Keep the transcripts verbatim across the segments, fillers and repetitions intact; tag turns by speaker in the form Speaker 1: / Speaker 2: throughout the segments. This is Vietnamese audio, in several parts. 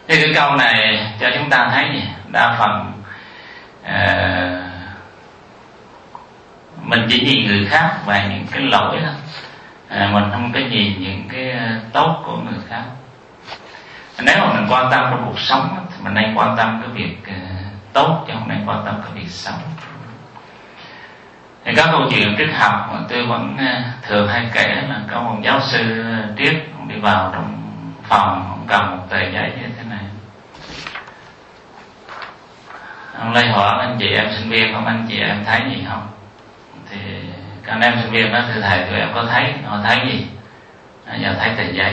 Speaker 1: Thì cái câu này cho chúng ta thấy gì? Đa phần à, mình chỉ nhìn người khác và những cái lỗi đó, à, mình không có nhìn những cái tốt của người khác. Nếu mà mình quan tâm trong cuộc sống thì mình nên quan tâm cái việc uh, tốt, chứ không nên quan tâm cái việc xấu. Thì có câu chuyện triết học mà tôi vẫn uh, thường hay kể là có một giáo sư triết đi vào trong phòng, ông cầm một tờ giấy như thế này. Ông lấy hỏi anh chị em sinh viên không, anh chị em thấy gì không? Thì các anh em sinh viên nói thưa thầy tụi em có thấy. Họ thấy gì? À, giờ thấy tờ giấy.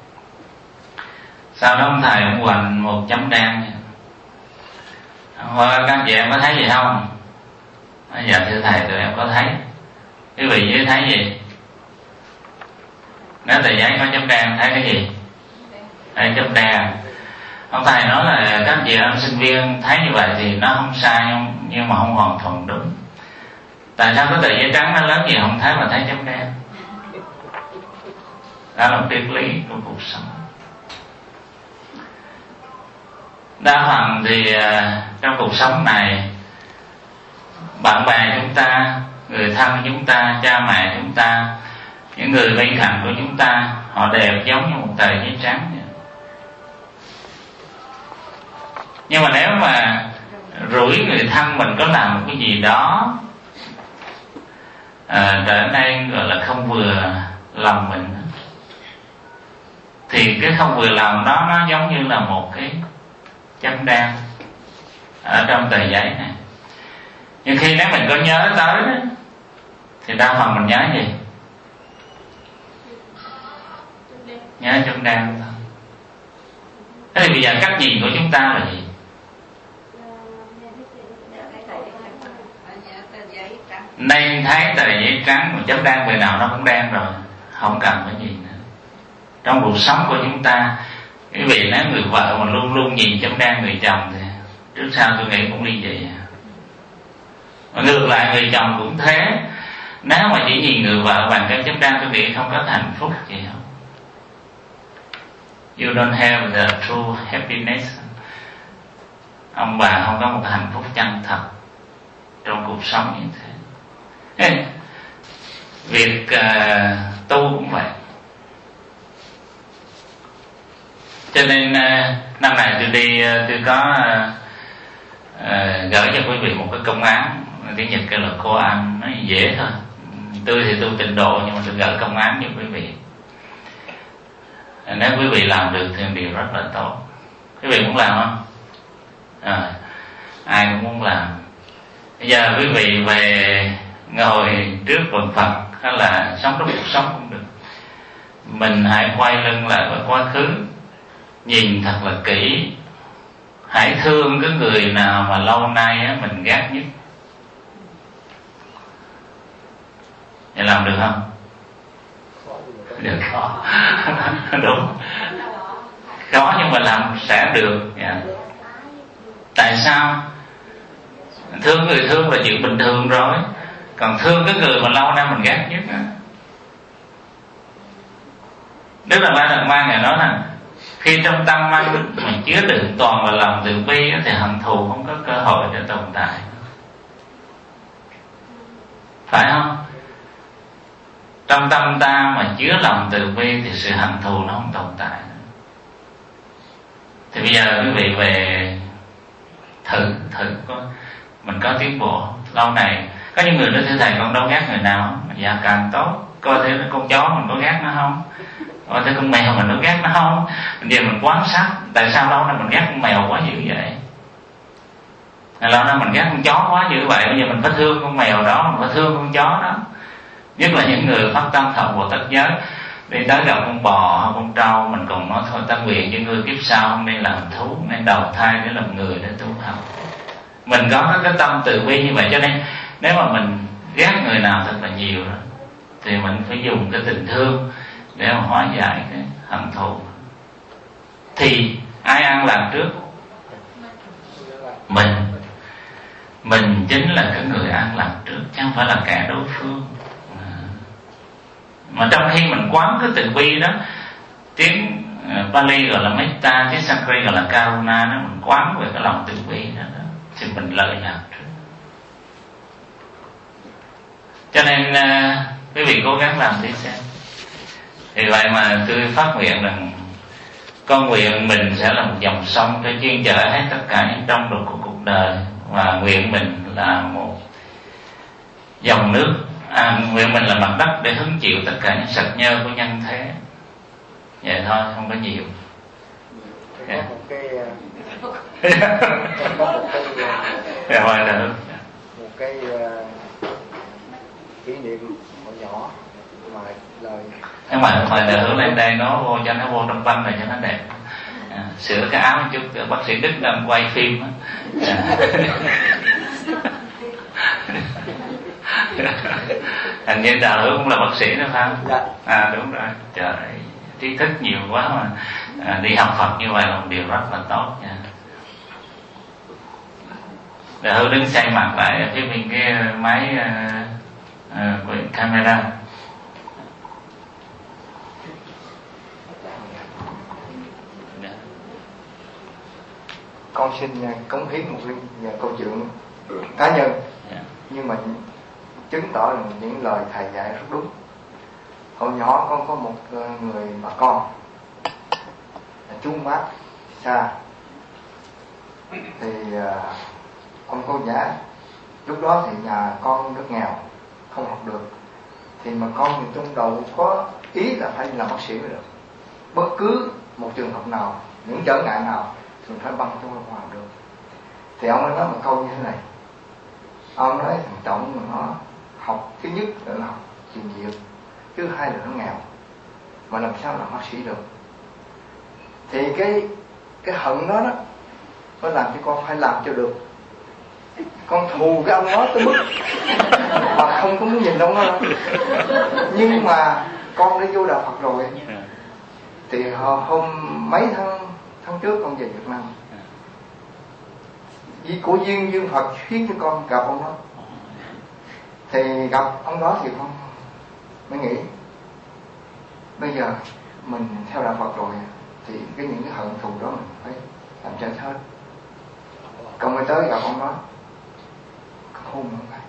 Speaker 1: Sau đó ông thầy ông hoành một chấm đen. Ông hỏi các chị em có thấy gì không? À, giờ thưa thầy tụi em có thấy. Quý vị dưới thấy gì? Nếu tờ giấy có chấm đen thấy cái gì? Thấy chấm đen. Ông thầy nói là các chị em sinh viên thấy như vậy thì nó không sai, nhưng mà không hoàn toàn đúng. Tại sao cái tờ giấy trắng nó lớn gì không thấy mà thấy chấm đen? Đó là triết lý của cuộc sống. Đa phần thì uh, trong cuộc sống này, bạn bè chúng ta, người thân chúng ta, cha mẹ chúng ta, những người bên cạnh của chúng ta, họ đều giống như một tờ giấy trắng vậy. Nhưng mà nếu mà rủi người thân mình có làm một cái gì đó à, trở nên gọi là không vừa lòng mình, thì cái không vừa lòng đó nó giống như là một cái chấm đen ở trong tờ giấy này. Nhưng khi nếu mình có nhớ tới đó, thì đa phần mình nhớ gì? Nhớ chấm đen thôi. Thế thì bây giờ cách nhìn của chúng ta là gì? Nên thấy tờ giấy trắng mà chấm đen về nào nó cũng đen rồi, không cần phải gì nữa. Trong cuộc sống của chúng ta, quý vị nếu người vợ mà luôn luôn nhìn chấm đen người chồng thì trước sau tôi nghĩ cũng đi vậy. Mà ngược lại người chồng cũng thế. Nếu mà chỉ nhìn người vợ bằng cái chấm đen tôi nghĩ không có hạnh phúc gì không. You don't have the true happiness. Ông bà không có một hạnh phúc chân thật trong cuộc sống như thế. Hey, việc uh, tu cũng vậy. Cho nên uh, năm này tôi đi uh, tôi có uh, uh, gửi cho quý vị một cái công án, tiếng Nhật kêu là koan, nó dễ thôi. Tôi thì tu tịnh độ nhưng mà tôi gửi công án cho quý vị. Nếu quý vị làm được thì điều rất là tốt. Quý vị muốn làm không? À, ai cũng muốn làm. Bây giờ quý vị về ngồi trước vần Phật hay là sống trong cuộc sống cũng được. Mình hãy quay lưng lại với quá khứ, nhìn thật là kỹ. Hãy thương cái người nào mà lâu nay á, mình ghét nhất. Vậy làm được không? Được. Đúng. Khó nhưng mà làm sẽ được. Yeah. Tại sao? Thương người thương là chuyện bình thường rồi. Còn thương cái người mà lâu nay mình ghét nhất á. Đức Đạt Ma Đạt Ma Ngài nói là khi trong tâm anh mình chứa đựng toàn vào lòng từ bi thì hận thù không có cơ hội để tồn tại. Phải không? Trong tâm ta mà chứa lòng từ bi thì sự hận thù nó không tồn tại. Thì bây giờ quý vị về thử thử coi mình có tiến bộ. Lâu này có những người nói thưa thầy con đâu ghét người nào. Dạ càng tốt. Coi thấy con chó mình có ghét nó không, coi thấy con mèo mình có ghét nó không. Bây giờ mình quan sát tại sao lâu nay mình ghét con mèo quá dữ vậy, lâu nay mình ghét con chó quá dữ vậy. Bây giờ mình phải thương con mèo đó, mình phải thương con chó đó. Nhất là những người phát tâm thọ Bồ Tát giới, đi tới gặp con bò hoặc con trâu, mình còn nói thôi ta nguyện cho ngươi kiếp sau không nên làm thú, nên đầu thai để làm người, để tu học. Mình có cái tâm từ bi như vậy, cho nên nếu mà mình ghét người nào thật là nhiều đó, thì mình phải dùng cái tình thương để mà hóa giải cái hận thù. Thì ai ăn làm trước? Mình. Mình chính là cái người ăn làm trước, chứ không phải là kẻ đối phương. Mà trong khi mình quán cái từ bi đó, tiếng Pali gọi là metta, cái Sanskrit gọi là karuna, nó mình quán về cái lòng từ bi đó, đó thì mình lợi lạc. Cho nên uh, quý vị cố gắng làm đi xem. Thì vậy mà tôi phát nguyện rằng con nguyện mình sẽ là một dòng sông để chuyên chở hết tất cả những trong đục của cuộc đời, và nguyện mình là một dòng nước, à, nguyện mình là mặt đất để hứng chịu tất cả những sạch nhơ của nhân thế. Vậy thôi, không có nhiều.
Speaker 2: Có một cái có một
Speaker 1: cái
Speaker 2: một cái kỷ niệm hồi nhỏ mà lời
Speaker 1: nhưng mà mà để hướng lên đây nó vô cho nó vô trong văn này cho nó đẹp. À, sửa cái áo một chút, bác sĩ Đức đang quay phim á. Hình như Đạo Hữu cũng là bác sĩ đó phải không? À đúng rồi. Trời, trí thức nhiều quá mà. À, đi học Phật như vậy là một điều rất là tốt nha. Đạo Hữu đứng xoay mặt lại phía bên cái máy uh, uh, camera.
Speaker 2: Con xin cống hiến một câu chuyện cá nhân, yeah. Nhưng mà chứng tỏ là những lời thầy dạy rất đúng. Hồi nhỏ con có một người bà con chú bác xa, thì ông cô giả lúc đó thì nhà con rất nghèo, không học được, thì mà con thì trong đầu có ý là phải làm bác sĩ mới được. Bất cứ một trường hợp nào, những trở ngại nào mình phải băng trong không làm được. Thì ông ấy nói một câu như thế này. Ông nói thằng Trọng mà nó học, thứ nhất là nó học trình dược, thứ hai là nó nghèo, mà làm sao làm bác sĩ được. Thì cái cái hận đó đó nó làm cho con phải làm cho được. Con thù cái ông đó tới mức mà không có muốn nhìn ông đó đâu. Nhưng mà con đã vô đạo Phật rồi, thì hôm mấy tháng tháng trước con về Việt Nam, vì của duyên duyên Phật khiến cho con gặp ông đó. Thì gặp ông đó thì con mới nghĩ bây giờ mình theo đạo Phật rồi thì cái những cái hận thù đó mình phải làm cho hết. Con mới tới gặp ông đó, hôn ông này.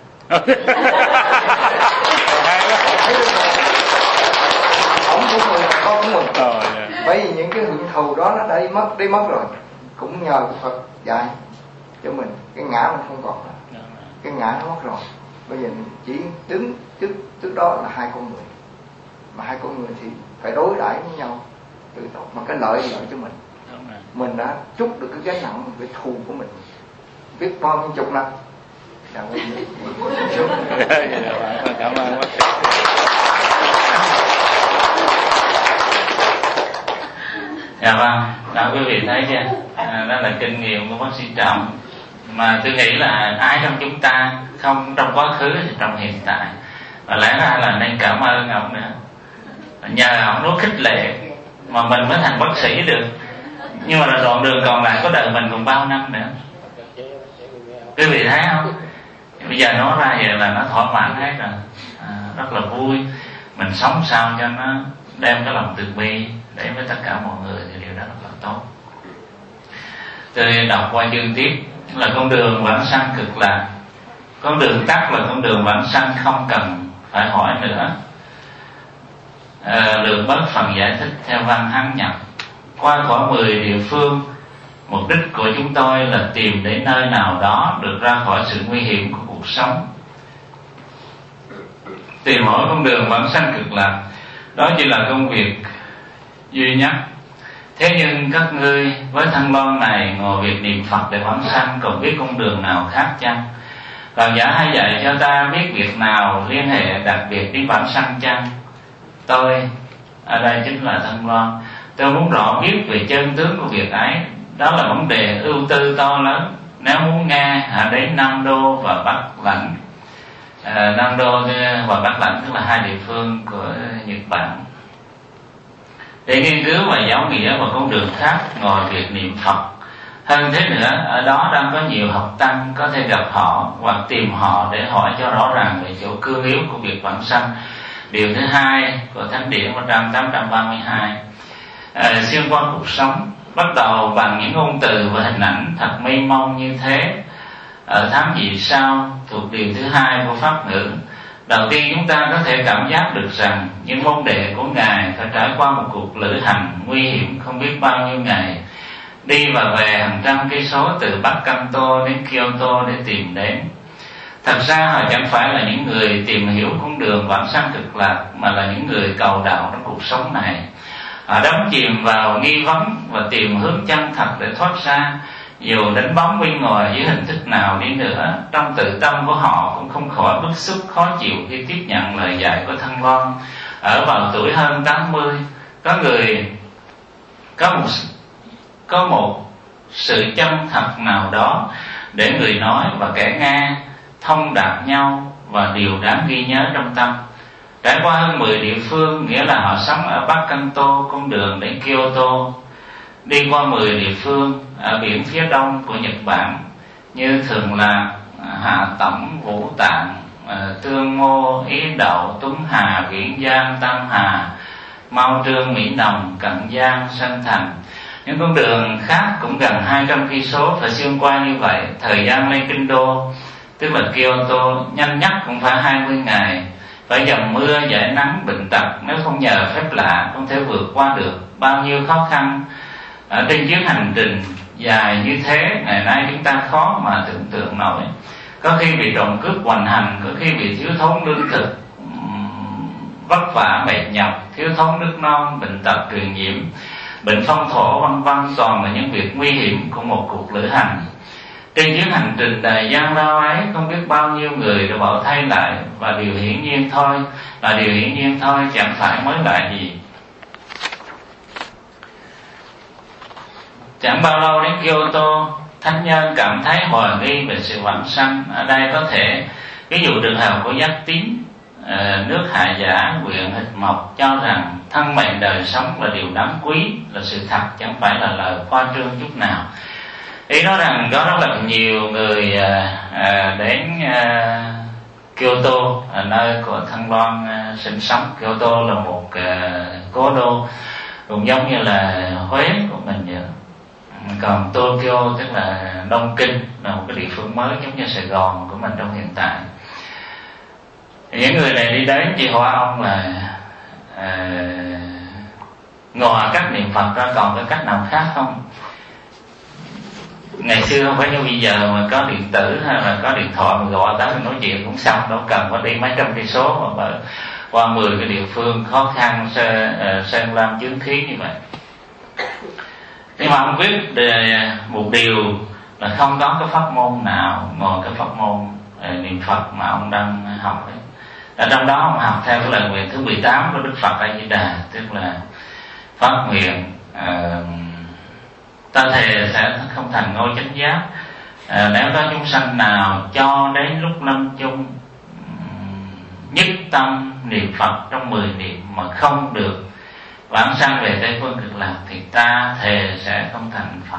Speaker 2: Ông cũng mừng, con cũng mừng. Bởi vì những cái hận thù đó nó đã đi mất, đi mất rồi. Cũng nhờ Phật dạy cho mình, cái ngã mình không còn nữa. Cái ngã nó mất rồi. Bây giờ mình chỉ đứng trước trước đó là hai con người, mà hai con người thì phải đối đãi với nhau tự tốt, mà cái lợi lợi cho mình. Mình đã trút được cái gánh nặng cái thù của mình biết bao nhiêu chục năm. Cảm ơn bác sĩ.
Speaker 1: Dạ vâng, đó quý vị thấy chưa? À, đó là kinh nghiệm của bác sĩ Trọng. Mà tôi nghĩ là ai trong chúng ta, không trong quá khứ thì trong hiện tại, và lẽ ra là nên cảm ơn ông nữa. Nhờ ông nó khích lệ mà mình mới thành bác sĩ được. Nhưng mà đoạn đường còn lại có đời mình còn bao năm nữa. Quý vị thấy không? Bây giờ nói ra vậy là nó thỏa mãn hết rồi, à, rất là vui. Mình sống sao cho nó đem cái lòng từ bi đến với tất cả mọi người thì điều đó rất là tốt. Tôi đọc qua chương tiếp là con đường vãng sanh cực lạc. Con đường tắt là con đường vãng sanh không cần phải hỏi nữa. À, lược bớt phần giải thích theo văn Hán Nhật. Qua khỏi mười địa phương, mục đích của chúng tôi là tìm đến nơi nào đó được ra khỏi sự nguy hiểm của cuộc sống, tìm hỏi con đường vãng sanh cực lạc. Đó chỉ là công việc duy nhất. Thế nhưng các ngươi với thân loan này ngồi việc niệm Phật để vãng sanh, còn biết con đường nào khác chăng? Đạo giả hãy dạy cho ta biết việc nào liên hệ đặc biệt đến vãng sanh chăng? Tôi, ở đây chính là thân loan, tôi muốn rõ biết về chân tướng của việc ấy. Đó là vấn đề ưu tư to lớn. Nếu muốn nghe, hãy đến Nam Đô và Bắc Lãnh. à, Nam Đô và Bắc Lãnh tức là hai địa phương của Nhật Bản, để nghiên cứu và giáo nghĩa và con đường khác ngoài việc niệm Phật. Hơn thế nữa, ở đó đang có nhiều học tăng, có thể gặp họ hoặc tìm họ để hỏi cho rõ ràng về chỗ cương yếu của việc vãng sanh. Điều thứ hai của Thánh điển một trăm tám mươi hai. à, xuyên qua cuộc sống, bắt đầu bằng những ngôn từ và hình ảnh thật mênh mông như thế. Ở tháng gì sao thuộc điều thứ hai của pháp ngữ, đầu tiên chúng ta có thể cảm giác được rằng những môn đệ của Ngài phải trải qua một cuộc lữ hành nguy hiểm không biết bao nhiêu ngày, đi và về hàng trăm cây số từ Bắc Kanto đến Kyoto để tìm đến. Thật ra họ chẳng phải là những người tìm hiểu con đường vãng sanh cực lạc, mà là những người cầu đạo trong cuộc sống này. Họ đắm chìm vào nghi vấn và tìm hướng chân thật để thoát ra, dù đánh bóng bên ngoài dưới hình thức nào đi nữa. Trong tự tâm của họ cũng không khỏi bức xúc khó chịu khi tiếp nhận lời dạy của Thăng Loan. Ở vào tuổi hơn tám mươi, có người có một có một sự chân thật nào đó để người nói và kẻ nghe thông đạt nhau và điều đáng ghi nhớ trong tâm. Trải qua hơn mười địa phương, nghĩa là họ sống ở Bắc Kanto, con đường đến Kyoto, đi qua mười địa phương ở biển phía đông của Nhật Bản như Thường Lạc, Hạ Tẩm, Vũ Tạng, Tương Ngô, Ý Đậu, Tuấn Hà, Viễn Giang, Tam Hà, Mao Trương, Mỹ Đồng, Cận Giang, Sanh Thành. Những con đường khác cũng gần hai trăm cây số phải xuyên qua như vậy. Thời gian lên kinh đô, tức là Kyoto, nhanh nhất cũng phải hai mươi ngày. Phải dầm mưa, giải nắng, bệnh tật, nếu không nhờ phép lạ không thể vượt qua được bao nhiêu khó khăn. Ở trên chuyến hành trình dài như thế, ngày nay chúng ta khó mà tưởng tượng nổi. Có khi bị trộm cướp hoành hành, có khi bị thiếu thốn lương thực, vất vả mệt nhọc, thiếu thốn nước non, bệnh tật truyền nhiễm, bệnh phong thổ vân vân, toàn là những việc nguy hiểm của một cuộc lữ hành. Trên chuyến hành trình đầy gian lao ấy, không biết bao nhiêu người đã bỏ thay lại, và điều hiển nhiên thôi, là điều hiển nhiên thôi, chẳng phải mới lạ gì. Chẳng bao lâu đến Kyoto, thánh nhân cảm thấy hoài nghi về sự vãng sanh. Ở đây có thể ví dụ trường hợp của Giác Tín, nước Hạ Giả, huyện Hịch Mộc, cho rằng thân mệnh đời sống là điều đáng quý, là sự thật, chẳng phải là lời khoa trương chút nào. Ý nói rằng có rất là nhiều người à, à, đến à, Kyoto, à, nơi của Thăng Loan à, sinh sống. Kyoto là một à, cố đô cũng giống như là Huế của mình vậy. Còn Tokyo tức là Đông Kinh, là một cái địa phương mới giống như Sài Gòn của mình trong hiện tại. Những người này đi đến chỉ hỏi ông là à, ngoài cách niệm Phật ra còn có cách nào khác không? Ngày xưa không phải như bây giờ mà có điện tử hay là có điện thoại mà gọi tới nói chuyện cũng xong, đâu cần phải đi mấy trăm cây số mà qua mười cái địa phương khó khăn sơn lam chướng khí như vậy. Nhưng mà ông biết một điều là không có cái pháp môn nào ngoài cái pháp môn niệm Phật mà ông đang học ấy. Ở trong đó ông học theo cái lời nguyện thứ mười tám của Đức Phật A Di Đà, tức là phát nguyện uh, ta thề sẽ không thành ngôi chánh giác à, nếu có chúng sanh nào cho đến lúc lâm chung nhất tâm niệm Phật trong mười niệm mà không được vãng sanh về Tây Phương Cực Lạc thì ta thề sẽ không thành Phật.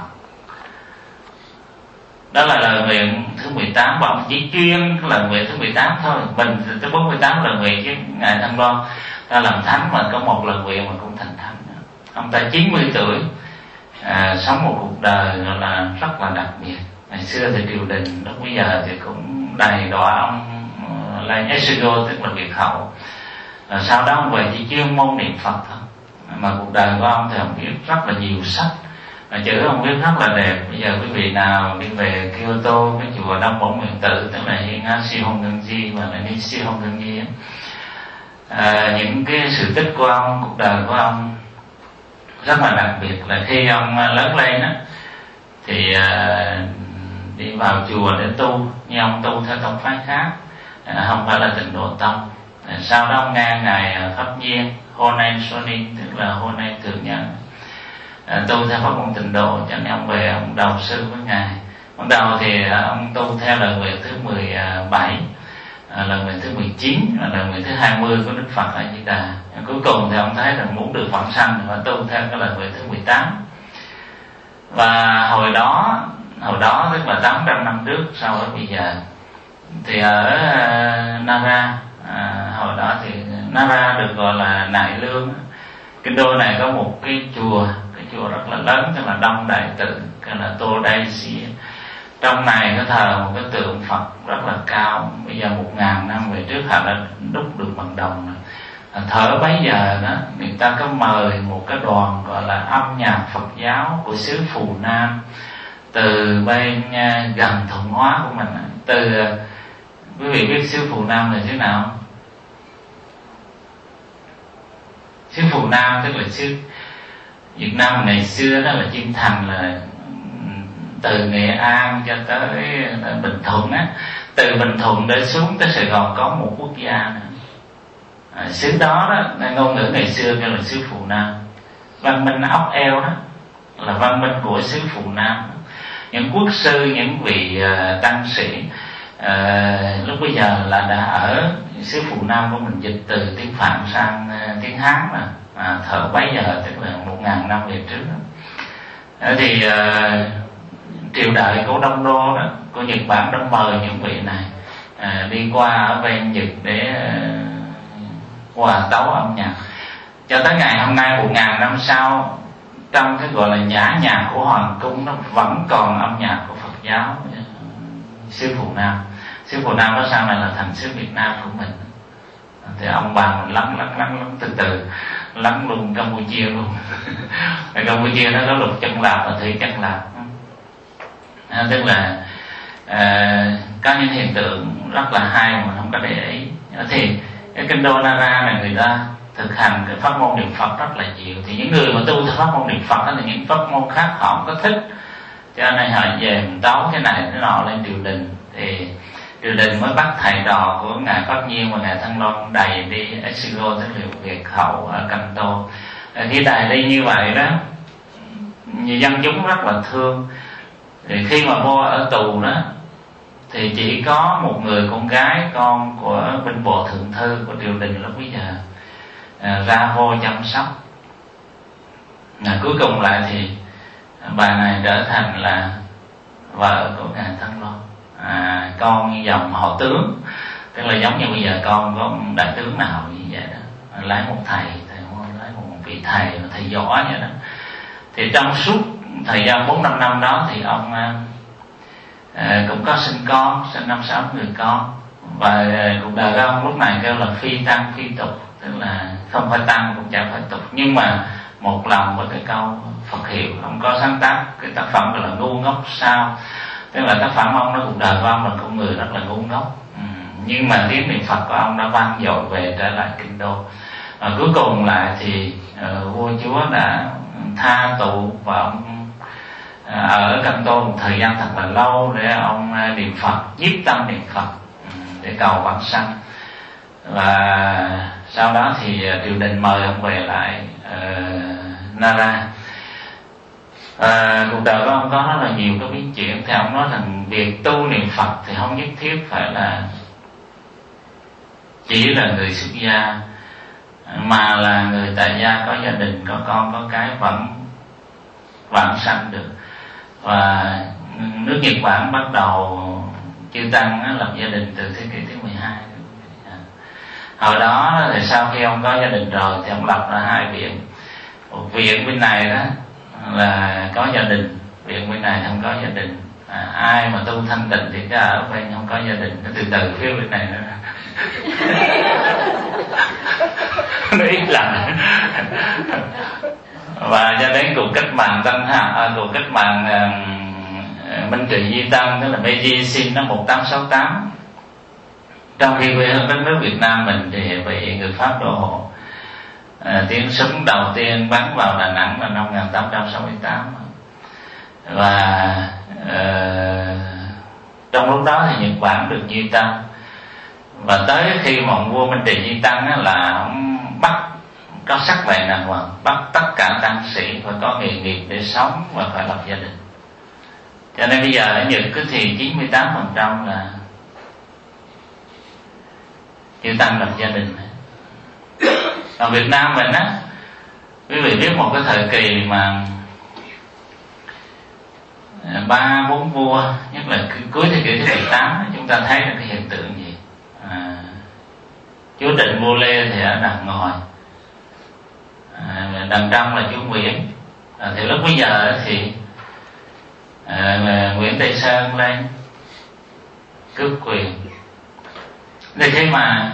Speaker 1: Đó là lời nguyện thứ mười tám, và ông chỉ chuyên lời nguyện thứ mười tám thôi. Mình tới bốn mươi tám lời nguyện chứ Ngài Thăng Loan ta làm thánh mà có một lời nguyện mà cũng thành thánh. Ông ta chín mươi tuổi, À, sống một cuộc đời gọi là rất là đặc biệt. Ngày xưa thì triều đình lúc bây giờ thì cũng đầy đọa ông uh, là Yasugo, tức là Việt hậu. À, sau đó ông về chỉ chuyên môn niệm Phật thôi. Mà cuộc đời của ông thì ông viết rất là nhiều sách, à, chữ ông viết rất là đẹp. Bây giờ quý vị nào đi về Kyoto, cái chùa Đông Bổn Nguyện Tự, tức là hiện Shihongenji và là Nishihongenji, à, những cái sự tích của ông, cuộc đời của ông rất là đặc biệt. Là khi ông lớn lên á thì à, đi vào chùa để tu, nhưng ông tu theo tông phái khác, à, không phải là Tịnh Độ Tông. À, sau đó ông nghe ngài Pháp Nhiên Honen Sonin, tức là Honen Thượng Nhân, à, tu theo pháp môn Tịnh Độ, cho nên ông về ông đầu sư với ngài. Ban đầu thì à, ông tu theo lời nguyện thứ mười bảy, à, lời nguyện thứ mười chín và lời nguyện thứ hai mươi của Đức Phật A Di Đà. Cuối cùng thì ông thấy rằng muốn được vãng sanh thì phải tu theo cái lời nguyện thứ mười tám. Và hồi đó hồi đó tức là tám trăm năm trước so với bây giờ, thì ở uh, Nara, uh, hồi đó thì Nara được gọi là Nại Lương. Kinh đô này có một cái chùa, cái chùa rất là lớn, tức là Đông Đại Tự, cái là Tô Đay Xia. Trong này có thờ một cái tượng Phật rất là cao, bây giờ một ngàn năm về trước họ đã đúc được bằng đồng rồi. Thở bấy giờ đó, người ta có mời một cái đoàn gọi là âm nhạc Phật giáo của xứ Phù Nam, từ bên gần Thuận Hóa của mình. Từ quý vị biết xứ Phù Nam là xứ nào? Xứ Phù Nam tức là xứ Việt Nam ngày xưa đó, là Chiêm Thành, là từ Nghệ An cho tới Bình Thuận á. Từ Bình Thuận để xuống tới Sài Gòn có một quốc gia nữa. À, xứ đó đó, ngôn ngữ ngày xưa kêu là xứ Phù Nam. Văn minh ốc eo đó là văn minh của xứ Phù Nam. Những quốc sư, những vị uh, tăng sĩ uh, lúc bây giờ là đã ở xứ Phù Nam của mình dịch từ tiếng Phạn sang uh, tiếng Hán mà. À, thở bấy giờ tức là một ngàn năm về trước đó. À, thì uh, triều đại của Đông Đô đó, của Nhật Bản đã mời những vị này uh, đi qua ở bên Nhật để uh, hòa tấu âm nhạc. Cho tới ngày hôm nay một ngàn năm sau, trong cái gọi là nhã nhạc của hoàng cung nó vẫn còn âm nhạc của Phật giáo xứ Phù Nam. Xứ Phù Nam đó sau này là thành xứ Việt Nam của mình. Thì ông bà mình lắng lắng lắng lắng từ từ lắng luôn Campuchia luôn. Ở Campuchia nó có Lục Chân Lạp và Thủy Chân Lạp. À, tức là à, có những hiện tượng rất là hay mà mình không có để ý. Thì cái kinh đô Nara này người ta thực hành cái pháp môn niệm Phật rất là nhiều. Thì những người mà tu theo pháp môn niệm Phật đó, thì những pháp môn khác họ không có thích, cho nên họ về tấu cái này cái nọ lên triều đình. Thì triều đình mới bắt thầy trò của ngài Pháp Nhiên và ngài Thanh Loan đầy đi Exilo, tức là Việt hậu ở Kanto. Khi đầy đi như vậy đó, dân chúng rất là thương. Thì khi mà vô ở tù đó, thì chỉ có một người con gái, con của binh bộ thượng thư của triều đình lúc bây giờ à, ra vô chăm sóc. À, cuối cùng lại thì bà này trở thành là vợ của ngài Thanh Loan, à, con dòng họ tướng, tức là giống như bây giờ con có một đại tướng nào như vậy đó, lấy một thầy, thầy lấy một vị thầy, thầy võ vậy đó. Thì trong suốt thời gian bốn năm năm đó thì ông à, cũng có sinh con, sinh năm sáu người con. Và cuộc đời của ông lúc này kêu là phi tăng phi tục, tức là không phải tăng cũng chẳng phải tục, nhưng mà một lòng với cái câu Phật hiệu. Ông có sáng tác cái tác phẩm gọi là Ngu Ngốc Sao, tức là tác phẩm ông đó, cuộc đời của ông là con người rất là ngu ngốc, ừ. nhưng mà tiếng niệm Phật của ông đã vang dội về trở lại kinh đô. Và cuối cùng lại thì uh, vua chúa đã tha tụ và ông uh, ở Kanto một thời gian thật là lâu để ông uh, niệm Phật, nhiếp tâm niệm Phật um, để cầu vãng sanh. Và sau đó thì uh, triều đình mời ông về lại uh, Nara. À, cuộc đời của ông có rất là nhiều cái biến chuyển. Thì ông nói rằng việc tu niệm Phật thì không nhất thiết phải là chỉ là người xuất gia, mà là người tại gia có gia đình, có con, có cái vẫn vãng sanh được. Và nước Nhật Bản bắt đầu chư tăng lập gia đình từ thế kỷ thứ mười hai. Hồi đó thì sau khi ông có gia đình rồi thì ông lập ra hai viện. Một viện bên này đó là có gia đình, viện bên này không có gia đình. À, ai mà tu thanh tịnh thì cái ở bên không có gia đình, từ từ phía bên này nữa nó ít lần. Và cho đến cuộc cách mạng Tân Hào, à, cuộc cách mạng uh, Minh Trị Duy Tân, tức là Meiji Shin năm một tám sáu tám, trong khi quê hương đất nước Việt Nam mình thì bị người Pháp đô hộ. À, tiếng súng đầu tiên bắn vào Đà Nẵng là năm một nghìn tám trăm sáu mươi tám. Và uh, trong lúc đó thì Nhật Bản được Duy Tân. Và tới khi mà vua Minh Trị Duy Tân á, là ông bắt có sắc lệnh đàng hoàng, bắt tất cả tăng sĩ phải có nghề nghiệp để sống và phải lập gia đình. Cho nên bây giờ ở Nhật thì chín mươi tám phần trăm là chư tăng lập gia đình. Ở Việt Nam mình á, quý vị biết một cái thời kỳ mà ba bốn vua, nhất là cuối thế kỷ thứ mười tám, chúng ta thấy được cái hiện tượng gì? À, chúa Trịnh Vua Lê thì ở đằng ngòi, à, đằng trong là chú Nguyễn. À, thì lúc bây giờ thì à, Nguyễn Tây Sơn lên cướp quyền. Thì khi mà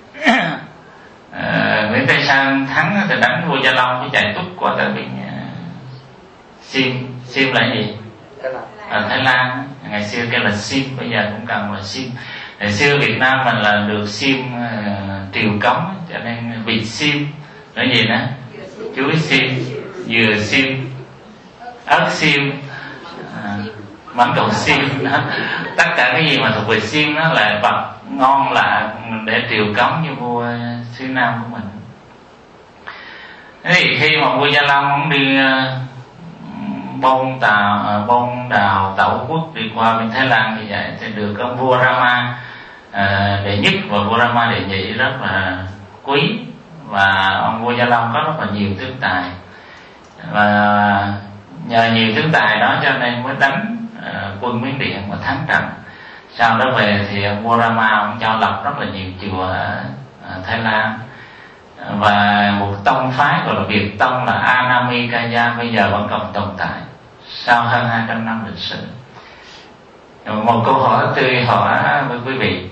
Speaker 1: à, Nguyễn Tây Sơn thắng thì đánh vua Gia Long, cái chạy tút qua tới bên Sim. Sim là gì? Ở Thái Lan ngày xưa kêu là Sim, bây giờ cũng cần là Sim. Ngày xưa Việt Nam mình là được Sim uh, triều cống, cho nên vịt Sim là gì đó, chuối Sim, dừa Sim, ớt Sim, uh, mắm đậu Sim đó. Tất cả cái gì mà thuộc về Sim đó là vật ngon lạ để triều cống như vua xứ Nam của mình. Thế thì khi mà vua Gia Long ông đi uh, bông tàu bông đào tẩu quốc đi qua bên Thái Lan như vậy, thì được ông vua Rama à, đệ nhất và vua Rama đệ nhị rất là quý, và ông vua Gia Long có rất là nhiều tướng tài, và nhờ nhiều tướng tài đó cho nên mới đánh à, quân Miến Điện và thắng trận. Sau đó về thì ông vua Rama ông cho lập rất là nhiều chùa ở, ở Thái Lan, và một tông phái gọi là Việt Tông là Anamikaya bây giờ vẫn còn tồn tại sau hơn hai trăm năm lịch sử. Một câu hỏi tôi hỏi với quý vị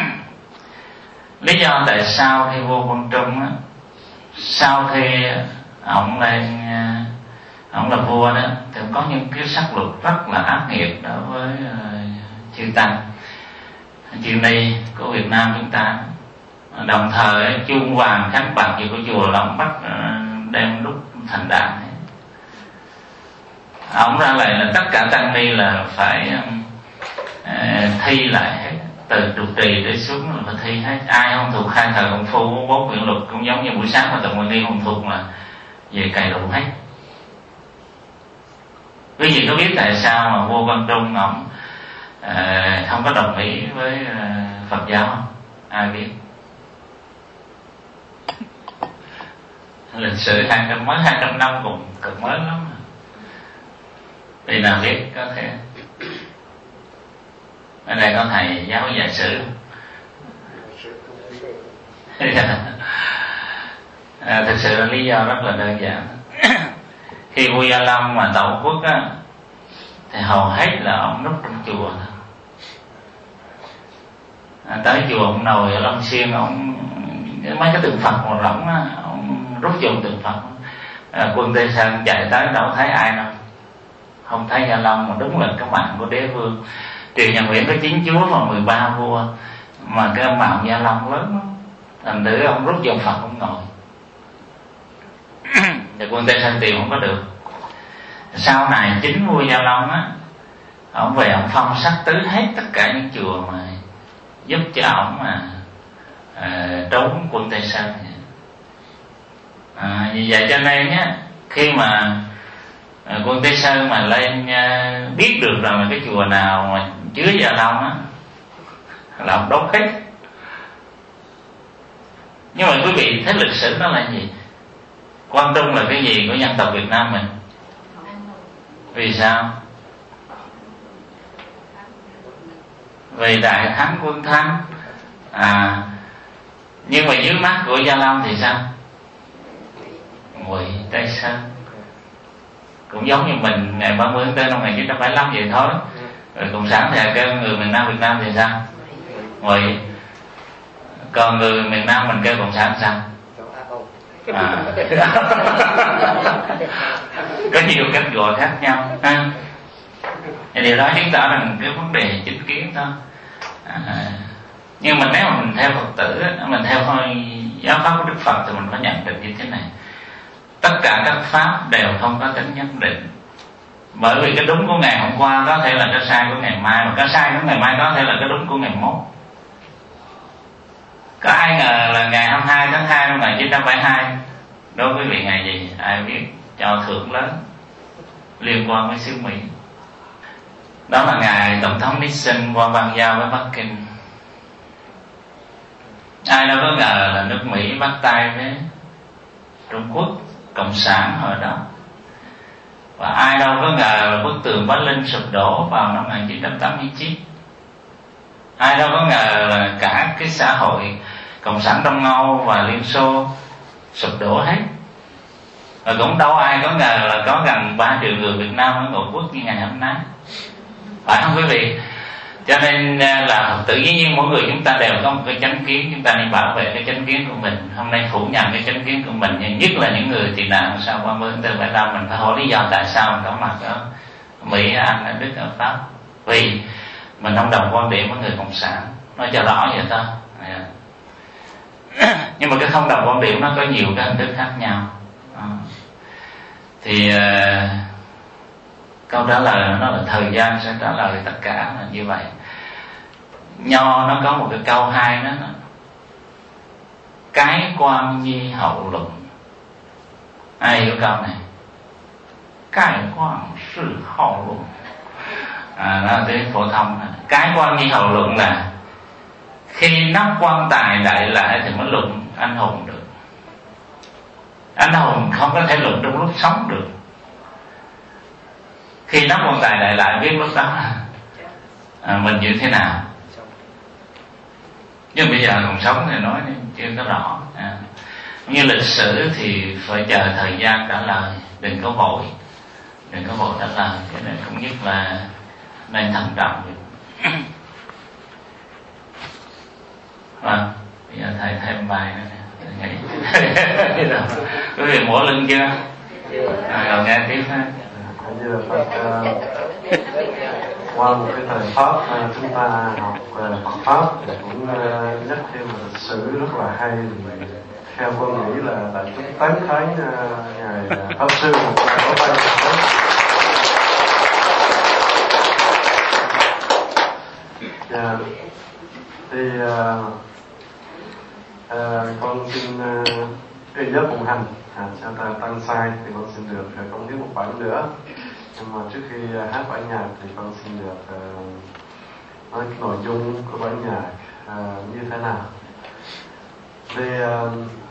Speaker 1: lý do tại sao khi vua Quang Trung á, sau khi ông lên ông là vua đó thì có những cái sắc luật rất là ác nghiệt đối với uh, chư tăng chư ni của Việt Nam chúng ta. Đồng thời chuông vàng khánh bạc gì của chùa là ông bắt đem đúc thành đàn. Ông ra lại là tất cả tăng ni là phải uh, thi lại hết, từ trụ trì để xuống là phải thi hết. Ai không thuộc hai thời công phu bốn quyển luật cũng giống như buổi sáng mà tụng nguyện đi không thuộc là về cày đủ hết. Quý vị có biết tại sao mà vua Quang Trung ông uh, không có đồng ý với uh, Phật giáo không? Ai biết? Lịch sử hai trăm mới hai trăm năm cũng cực mới lắm. Vì nào biết có thể. Ở đây có thầy giáo dạy sử. À, thực sự là lý do rất là đơn giản. Khi vua Gia Long mà tẩu quốc á, thì hầu hết là ông núp trong chùa. À, tới chùa ông ngồi ở Long Xuyên, ông mấy cái tượng Phật màu rỗng á, ông rút dùng tượng Phật. À, quân Tây Sơn chạy tới đâu thấy ai đâu, không thấy Gia Long, mà đúng là cái mạng của đế vương. Triều nhà Nguyễn có chín chúa và mười ba vua, mà cái mạng Gia Long lớn lắm, thành thử ông rút dùng Phật ông ngồi. Thì quân Tây Sơn tìm không có được. Sau này chính vua Gia Long á, ông về ông phong sắc tứ hết tất cả những chùa mà giúp cho ông mà à, trốn quân Tây Sơn. À, vì vậy cho nên nhá, khi mà à, quân Tây Sơn mà lên à, biết được rằng là cái chùa nào mà chứa Gia Long á là ông đốt hết. Nhưng mà quý vị thấy lịch sử nó là gì? Quang Trung là cái gì của dân tộc Việt Nam mình? Vì sao? Vì đại thắng quân Thanh. À, nhưng mà dưới mắt của Gia Long thì sao? Ngụy Tây Sơn. Cũng giống như mình ngày ba mươi tháng tư năm một nghìn chín trăm bảy mươi lăm vậy thôi. Rồi cộng sản thì kêu người miền Nam Việt Nam thì sao? Ngụy. Còn người miền Nam mình kêu cộng sản sao? À. Có nhiều cách gọi khác nhau ha. Thì điều đó chứng tỏ rằng cái vấn đề chính kiến thôi. À, nhưng mà nếu mà mình theo Phật tử, mình theo giáo pháp của Đức Phật thì mình phải nhận định như thế này: tất cả các pháp đều không có tính nhất định, bởi vì cái đúng của ngày hôm qua có thể là cái sai của ngày mai, và cái sai của ngày mai có thể là cái đúng của ngày mốt. Có ai ngờ là ngày hai mươi hai tháng hai năm một nghìn chín trăm bảy mươi hai đối với vị ngày gì? Ai biết? Cho thưởng lớn liên quan với xứ Mỹ. Đó là ngày Tổng thống Nixon qua bang giao với Bắc Kinh. Ai đâu có ngờ là nước Mỹ bắt tay với Trung Quốc Cộng sản hồi đó. Và ai đâu có ngờ là bức tường Berlin sụp đổ vào năm một nghìn chín trăm tám mươi chín. Ai đâu có ngờ là cả cái xã hội Cộng sản Đông Âu và Liên Xô sụp đổ hết. Và cũng đâu ai có ngờ là có gần ba triệu người Việt Nam ở ngũ quốc như ngày hôm nay, phải không quý vị? Cho nên là tự nhiên mỗi người chúng ta đều có một cái chánh kiến, chúng ta nên bảo vệ cái chánh kiến của mình. Hôm nay phủ nhận cái chánh kiến của mình, nhất là những người tị nạn sau ba mươi tháng tư bảy năm, mình phải hỏi lý do tại sao mình có mặt ở Mỹ, Anh, ở Đức, ở Pháp. Vì mình không đồng quan điểm với người cộng sản, nói cho rõ vậy thôi. Nhưng mà cái không đồng quan điểm nó có nhiều cái hình thức khác nhau. À. Thì uh, câu trả lời nó là thời gian sẽ trả lời tất cả là như vậy. Nho nó có một cái câu hay đó, nó cái quan nhi hậu luận. Ai hiểu câu này? Cái quan sự hậu luận. À, đó là tiếng phổ thông. Cái quan nhi hậu luận là khi nắp quan tài đại lại thì mới luận anh hùng được. Anh hùng không có thể luận trong lúc sống được. Khi nắp quan tài đại lại biết lúc đó à, mình như thế nào. Nhưng bây giờ còn sống thì nói chưa có rõ. À, như lịch sử thì phải chờ thời gian trả lời, đừng có vội, đừng có vội trả lời. Cho nên cũng nhất là nên thận trọng. Vâng, bây giờ thầy thêm bài nữa nè. Quý vị mổ lưng chưa? À, rồi nghe tiếp ha.
Speaker 3: Như là Phật, uh, qua một cái thời Pháp uh, chúng ta học uh, Phật Pháp thì cũng uh, nhắc thêm một lịch sử rất là hay. Theo con nghĩ là tại chúng tán thán uh, ngài uh, Pháp sư một ngày có bay yeah. Thì uh, uh, con xin uh, cái giới phụng hành à, cho ta tăng sai thì con xin được uh, công hiến một bản nữa. Nhưng mà trước khi uh, hát bản nhạc thì con xin được uh, nói cái nội dung của bản nhạc uh, như thế nào. Thì uh,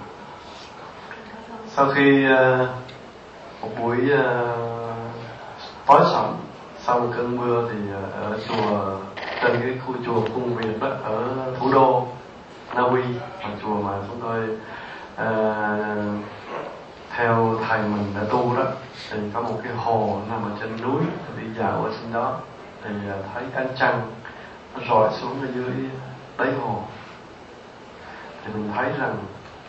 Speaker 3: sau khi uh, một buổi uh, tối sẩm sau một cơn mưa thì uh, ở chùa, trên cái khu chùa Cung Việt đó, ở thủ đô Na Uy, là chùa mà chúng tôi uh, theo thầy mình đã tu đó, thì có một cái hồ nằm ở trên núi, thì đi dạo ở trên đó thì uh, thấy ánh trăng nó rọi xuống ở dưới đáy hồ. Thì mình thấy rằng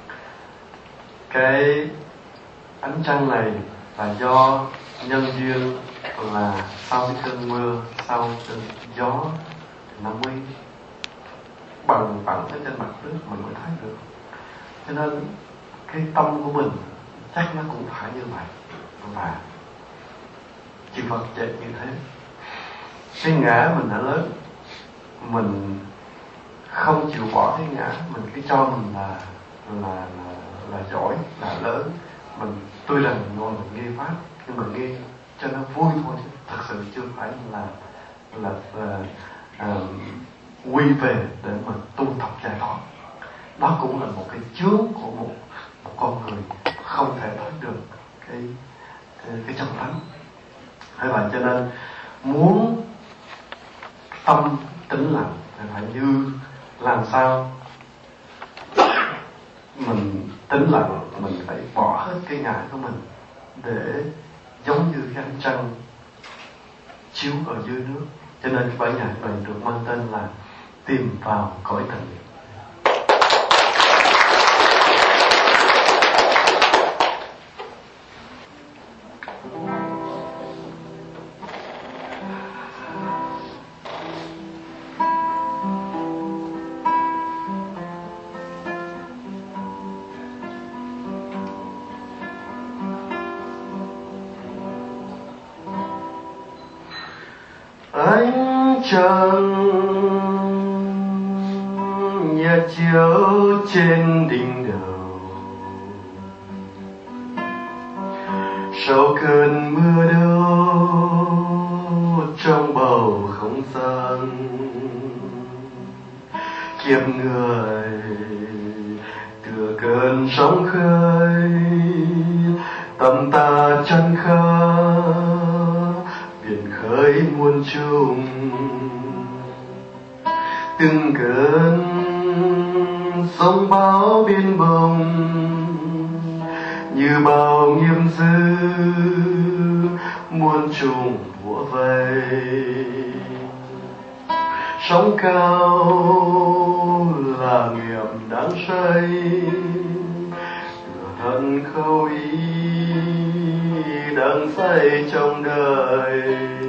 Speaker 3: cái ánh trăng này là do nhân duyên là sau cái cơn mưa, sau cơn gió Nam Uy bằng phẳng ở trên mặt nước mình mới thấy được. Cho nên cái tâm của mình chắc nó cũng phải như vậy. Và chư Phật dạy như thế. Cái ngã mình đã lớn, mình không chịu bỏ cái ngã, mình cứ cho mình là là là, là giỏi, là lớn. Mình tuy rằng ngồi mình nghe pháp, nhưng mà nghe cho nó vui thôi, chứ thật sự chưa phải là là, là uh, quy về để mà tu tập giải thoát. Đó cũng là một cái chướng của một, một con người không thể thoát được cái cái, cái chân tánh. Thế vậy cho nên muốn tâm tĩnh lặng thì phải như làm sao mình tĩnh lặng, mình phải bỏ hết cái ngã của mình để giống như cái ánh trăng chiếu ở dưới nước. Cho nên cái bài nhạc này được mang tên là Tìm Vào Cõi Tịnh. Ánh trăng nhạt chiếu trên đỉnh đầu, sau cơn mưa đâu trong bầu không gian. Kiếp người tựa cơn sóng khơi, tâm ta chân khơi biển khơi muôn trùng. Từng cơn sóng bão biên bồng như bao nghiêm dư muôn trùng bủa vây. Sóng cao là nghiệp đáng say, hận khâu ý đang say trong đời.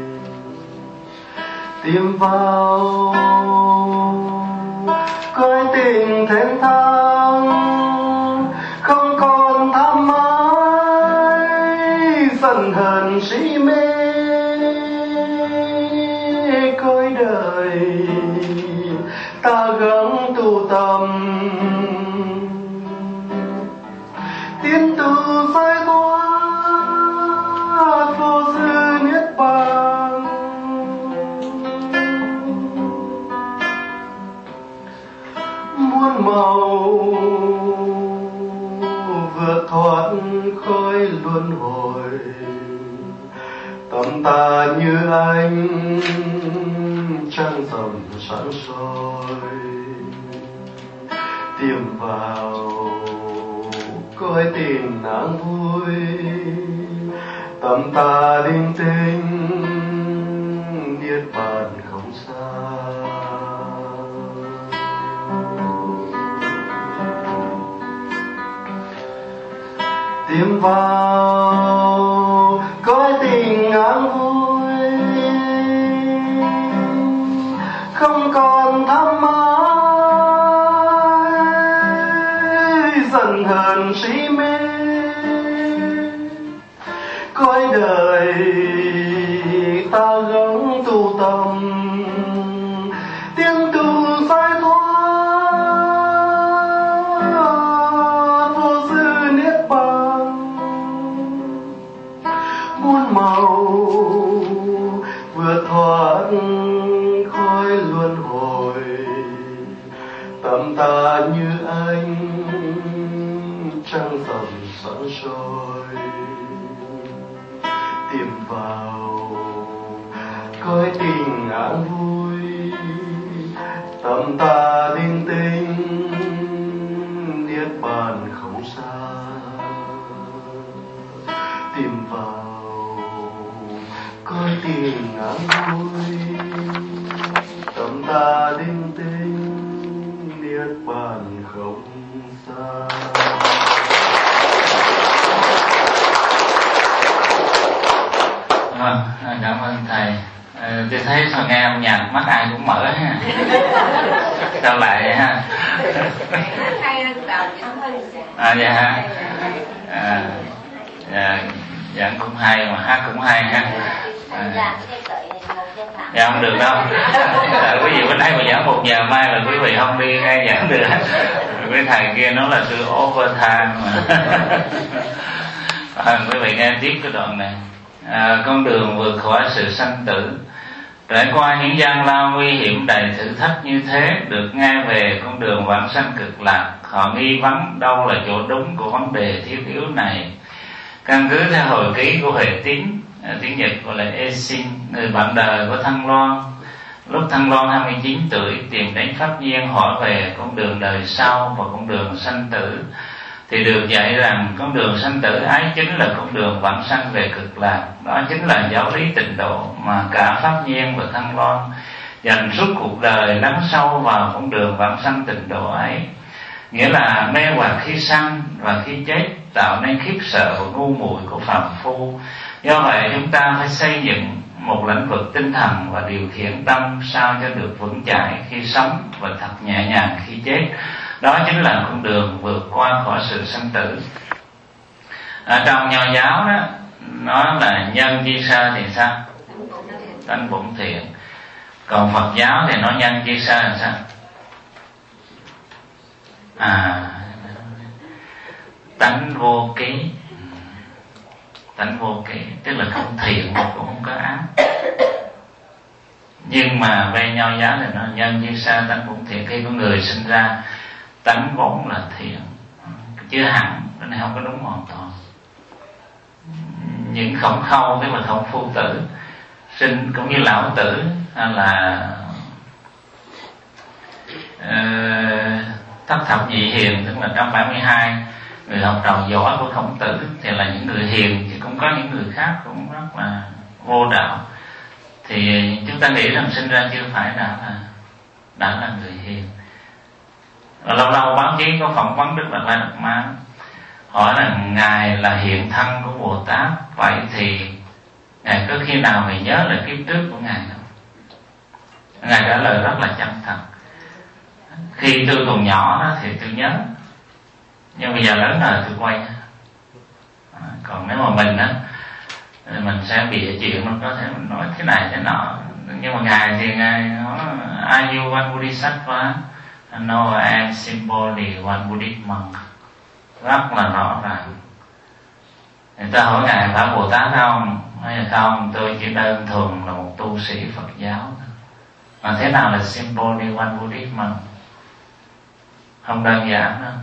Speaker 3: Tìm vào coi tình thênh thang, không còn tham ái giận hờn si mê. Coi đời ta gắng tu tâm, tiến tu giải thoát vô dư niết bàn. Muôn màu vượt thoát khói luân hồi, tâm ta như ánh trăng rằm sáng soi. Tìm vào coi tình nắng vui, tâm ta linh tinh niết bàn không xa. Tìm vào coi tình nắng vui, không còn tham ái giận hờn si mê. Coi đời ta gắng tu tâm, tiến tu giải thoát vô dư niết bàn. Muôn màu vượt thoát khói luân hồi, tâm ta như ánh trăng rằm sáng soi. Tìm vào coi tình an vui, tâm ta linh tinh niết bàn không xa. Tìm vào coi tình an vui, tâm ta linh tinh niết bàn không xa.
Speaker 1: Vâng, cảm ơn thầy. À, tôi thấy sao nghe âm nhạc mắt ai cũng mở ha. Sao lại vậy ha? À dạ ha. À, dạ, dạ cũng hay mà hát cũng hay ha. À, dạ không được đâu. À, quý vị bên đây mà giảng một giờ, mai là quý vị không đi nghe giảng được. Quý thầy kia nói là tôi overtime mà. À, quý vị nghe tiếp cái đoạn này. À, con đường vượt khỏi sự sanh tử, trải qua những gian lao nguy hiểm đầy thử thách như thế, được nghe về con đường vãng sanh cực lạc, họ nghi vấn đâu là chỗ đúng của vấn đề thiết yếu này. Căn cứ theo hồi ký của Huệ Tín, tiếng Nhật gọi là Esin, người bạn đời của Thăng Loan, lúc Thăng Loan hai mươi chín tuổi tìm đến Pháp Nhiên hỏi về con đường đời sau và con đường sanh tử, thì được dạy rằng con đường sanh tử ấy chính là con đường vãng sanh về cực lạc. Đó chính là giáo lý tịnh độ mà cả Pháp Nhiên và Thăng Loan dành suốt cuộc đời lắng sâu vào con đường vãng sanh tịnh độ ấy. Nghĩa là mê hoặc khi sanh và khi chết, tạo nên khiếp sợ và ngu muội của phàm phu. Do vậy chúng ta phải xây dựng một lĩnh vực tinh thần và điều khiển tâm sao cho được vững chãi khi sống và thật nhẹ nhàng khi chết. Đó chính là con đường vượt qua khỏi sự sanh tử. Ở trong Nho giáo đó, nó là nhân chi sơ thì sao? Tánh bổn thiện. Còn Phật giáo thì nó nhân chi sơ là sao? À, tánh vô ký. Tánh vô ký tức là không thiện mà cũng không có ác. Nhưng mà về Nho giáo thì nó nhân chi sơ tánh bổn thiện. Khi con người sinh ra tánh vốn là thiện, chưa hẳn, cái này không có đúng hoàn toàn. Những khổng khâu tức là khổng phu tử sinh cũng như lão tử hay là uh, thất thập nhị hiền tức là một trăm bảy mươi hai người học trò giỏi của Khổng Tử thì là những người hiền, chứ cũng có những người khác cũng rất là vô đạo. Thì chúng ta nghĩ rằng sinh ra chưa phải đã là đã là người hiền. Và lâu lâu báo chí có phỏng vấn Đức Đạt Lai Đạt Ma, hỏi là ngài là hiện thân của Bồ Tát, vậy thì ngài có khi nào ngài nhớ lại kiếp trước của ngài không? Ngài trả lời rất là chân thật: khi tôi còn nhỏ đó thì tôi nhớ, nhưng bây giờ lớn rồi tôi quay. À, còn nếu mà mình á, mình sẽ bị chuyện, mình có thể mình nói thế này thế nọ, nhưng mà ngài thì ngài nói Are you one Bodhisattva? No, I am simply one Buddhist monk. Rất là rõ ràng. Người ta hỏi ngài phải Bồ Tát không? Hay là không? Tôi chỉ đơn thuần là một tu sĩ Phật giáo. Mà thế nào là simply one Buddhist monk? Không đơn giản đâu.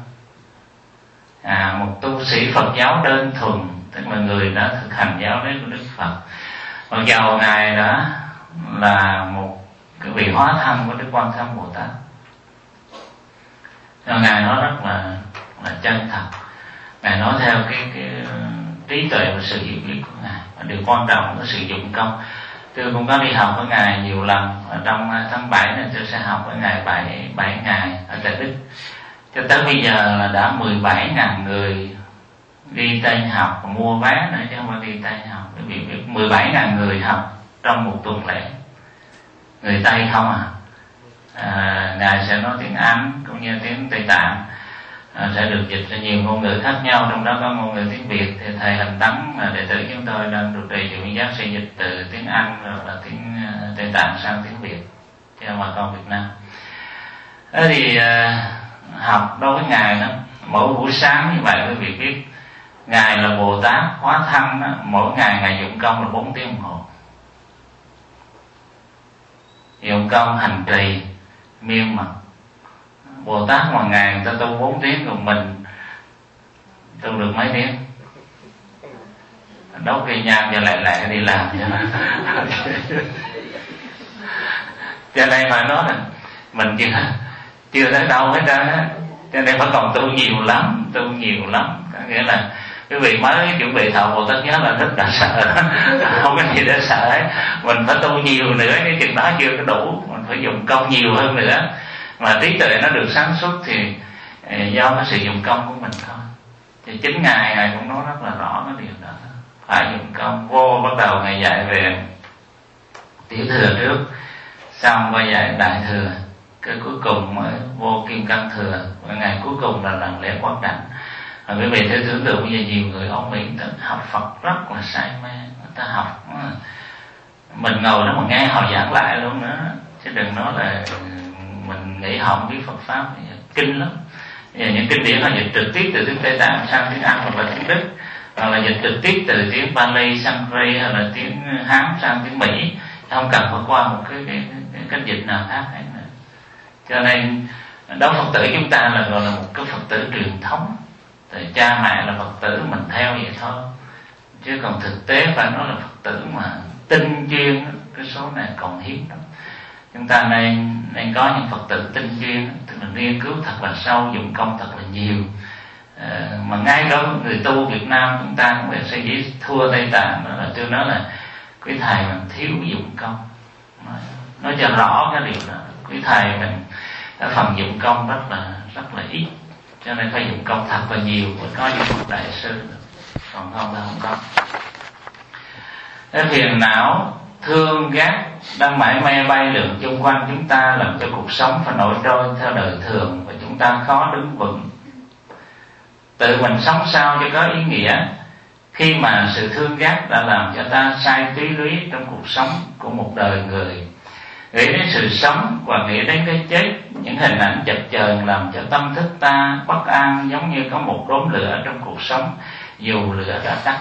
Speaker 1: À, một tu sĩ Phật giáo đơn thuần, tức là người đã thực hành giáo lý của Đức Phật. Mặc dầu ngài đã là một cái vị hóa thân của Đức Quan Thế Âm Bồ Tát, nhưng ngài nói rất là là chân thật. Ngài nói theo cái, cái trí tuệ và sự hiểu biết của ngài. Và điều quan trọng là sử dụng công. Tôi cũng có đi học với ngài nhiều lần. Ở trong tháng bảy này tôi sẽ học với ngài bảy bảy ngày ở tại Đức. Cho tới bây giờ là đã mười bảy nghìn người đi Tây học và mua vé nữa, chứ không phải đi Tây học. Quý vị biết mười bảy nghìn người học trong một tuần lễ. Người Tây không à. À, ngài sẽ nói tiếng Anh cũng như tiếng Tây Tạng, à, sẽ được dịch ra nhiều ngôn ngữ khác nhau, trong đó có ngôn ngữ tiếng Việt. Thì thầy Hành Tấn là đệ tử chúng tôi đang trụ trì chùa Nguyên Giác sẽ dịch từ tiếng Anh rồi là tiếng uh, Tây Tạng sang tiếng Việt cho bà con Việt Nam. Thế thì uh, học đối với ngài đó, mỗi buổi sáng như vậy quý vị biết ngài là Bồ Tát hóa thân đó, mỗi ngày ngài dụng công là bốn tiếng đồng hồ, dụng công hành trì miên mật. Bồ Tát một ngày người ta tu bốn tiếng, còn mình tu được mấy tiếng? Đốt cây nhang cho lại lại đi làm cho nó. Cho nên mà nói là mình chưa chưa tới đâu hết trơn á, cho nên phải còn tu nhiều lắm, tu nhiều lắm. Có nghĩa là quý vị mới chuẩn bị thọ Bồ Tát nhớ là rất là sợ, không có gì để sợ hết. Mình phải tu nhiều nữa, cái chừng đó chưa có đủ, mình phải dùng công nhiều hơn nữa. Mà trí tuệ nó được sáng suốt thì do cái sự dụng công của mình thôi. Thì chính ngài ngài cũng nói rất là rõ cái điều đó, phải dụng công. Vô bắt đầu ngài dạy về tiểu thừa trước, xong qua dạy đại thừa, cái cuối cùng mới vô kim cang thừa, và ngày cuối cùng là lần lễ quán đảnh. Và quý vị thử tưởng tượng bây giờ nhiều người ông Mỹ học Phật rất là say mê, người ta học mình ngồi đó mà nghe họ giảng lại luôn nữa, chứ đừng nói là mình nghĩ họ không biết Phật pháp. Kinh lắm. Bây giờ những kinh điển là dịch trực tiếp từ tiếng Tây Tạng sang tiếng Anh hoặc là tiếng Đức, hoặc là dịch trực tiếp từ tiếng Pali, Sanskrit hay là tiếng Hán sang tiếng Mỹ, không cần phải qua một cái, cái, cái cách dịch nào khác hết nữa. Cho nên đó, Phật tử chúng ta là gọi là một cái Phật tử truyền thống. Thì cha mẹ là Phật tử mình theo vậy thôi, chứ còn thực tế phải nói là Phật tử mà tinh chuyên, cái số này còn hiếm lắm. Chúng ta nên nên có những Phật tử tinh chuyên, tức là nghiên cứu thật là sâu, dụng công thật là nhiều. À, mà ngay đó người tu Việt Nam chúng ta cũng sẽ dễ thua Tây Tạng. Đó là tôi nói là quý thầy mình thiếu dụng công. Nói cho rõ cái điều đó, quý thầy mình cái phần dụng công rất là rất là ít, cho nên phải dụng công thật là nhiều mới có những bậc đại sư, còn không là không có. Cái phiền não, thương ghét đang mãi mê bay lượn chung quanh chúng ta, làm cho cuộc sống phải nổi trôi theo đời thường và chúng ta khó đứng vững. Tự mình sống sao cho có ý nghĩa, khi mà sự thương ghét đã làm cho ta sai trí lý trong cuộc sống của một đời người. Nghĩ đến sự sống và nghĩ đến cái chết, những hình ảnh chập chờn làm cho tâm thức ta bất an, giống như có một đốm lửa trong cuộc sống dù lửa đã tắt.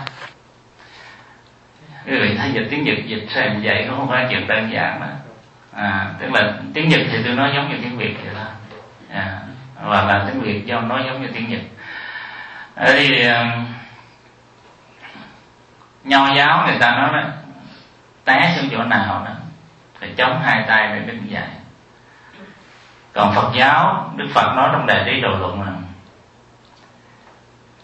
Speaker 1: Quý vị thấy dịch tiếng Nhật dịch sang vậy nó không phải chuyện đơn giản đó. À, tức là tiếng Nhật thì tôi nói giống như tiếng Việt vậy đó. À, và là tiếng Việt do nói giống như tiếng Nhật. Ở đây nho giáo người ta nói đó, té xuống chỗ nào đó phải chống hai tay để đứng dậy. Còn Phật giáo, Đức Phật nói trong Đại Trí Độ Luận là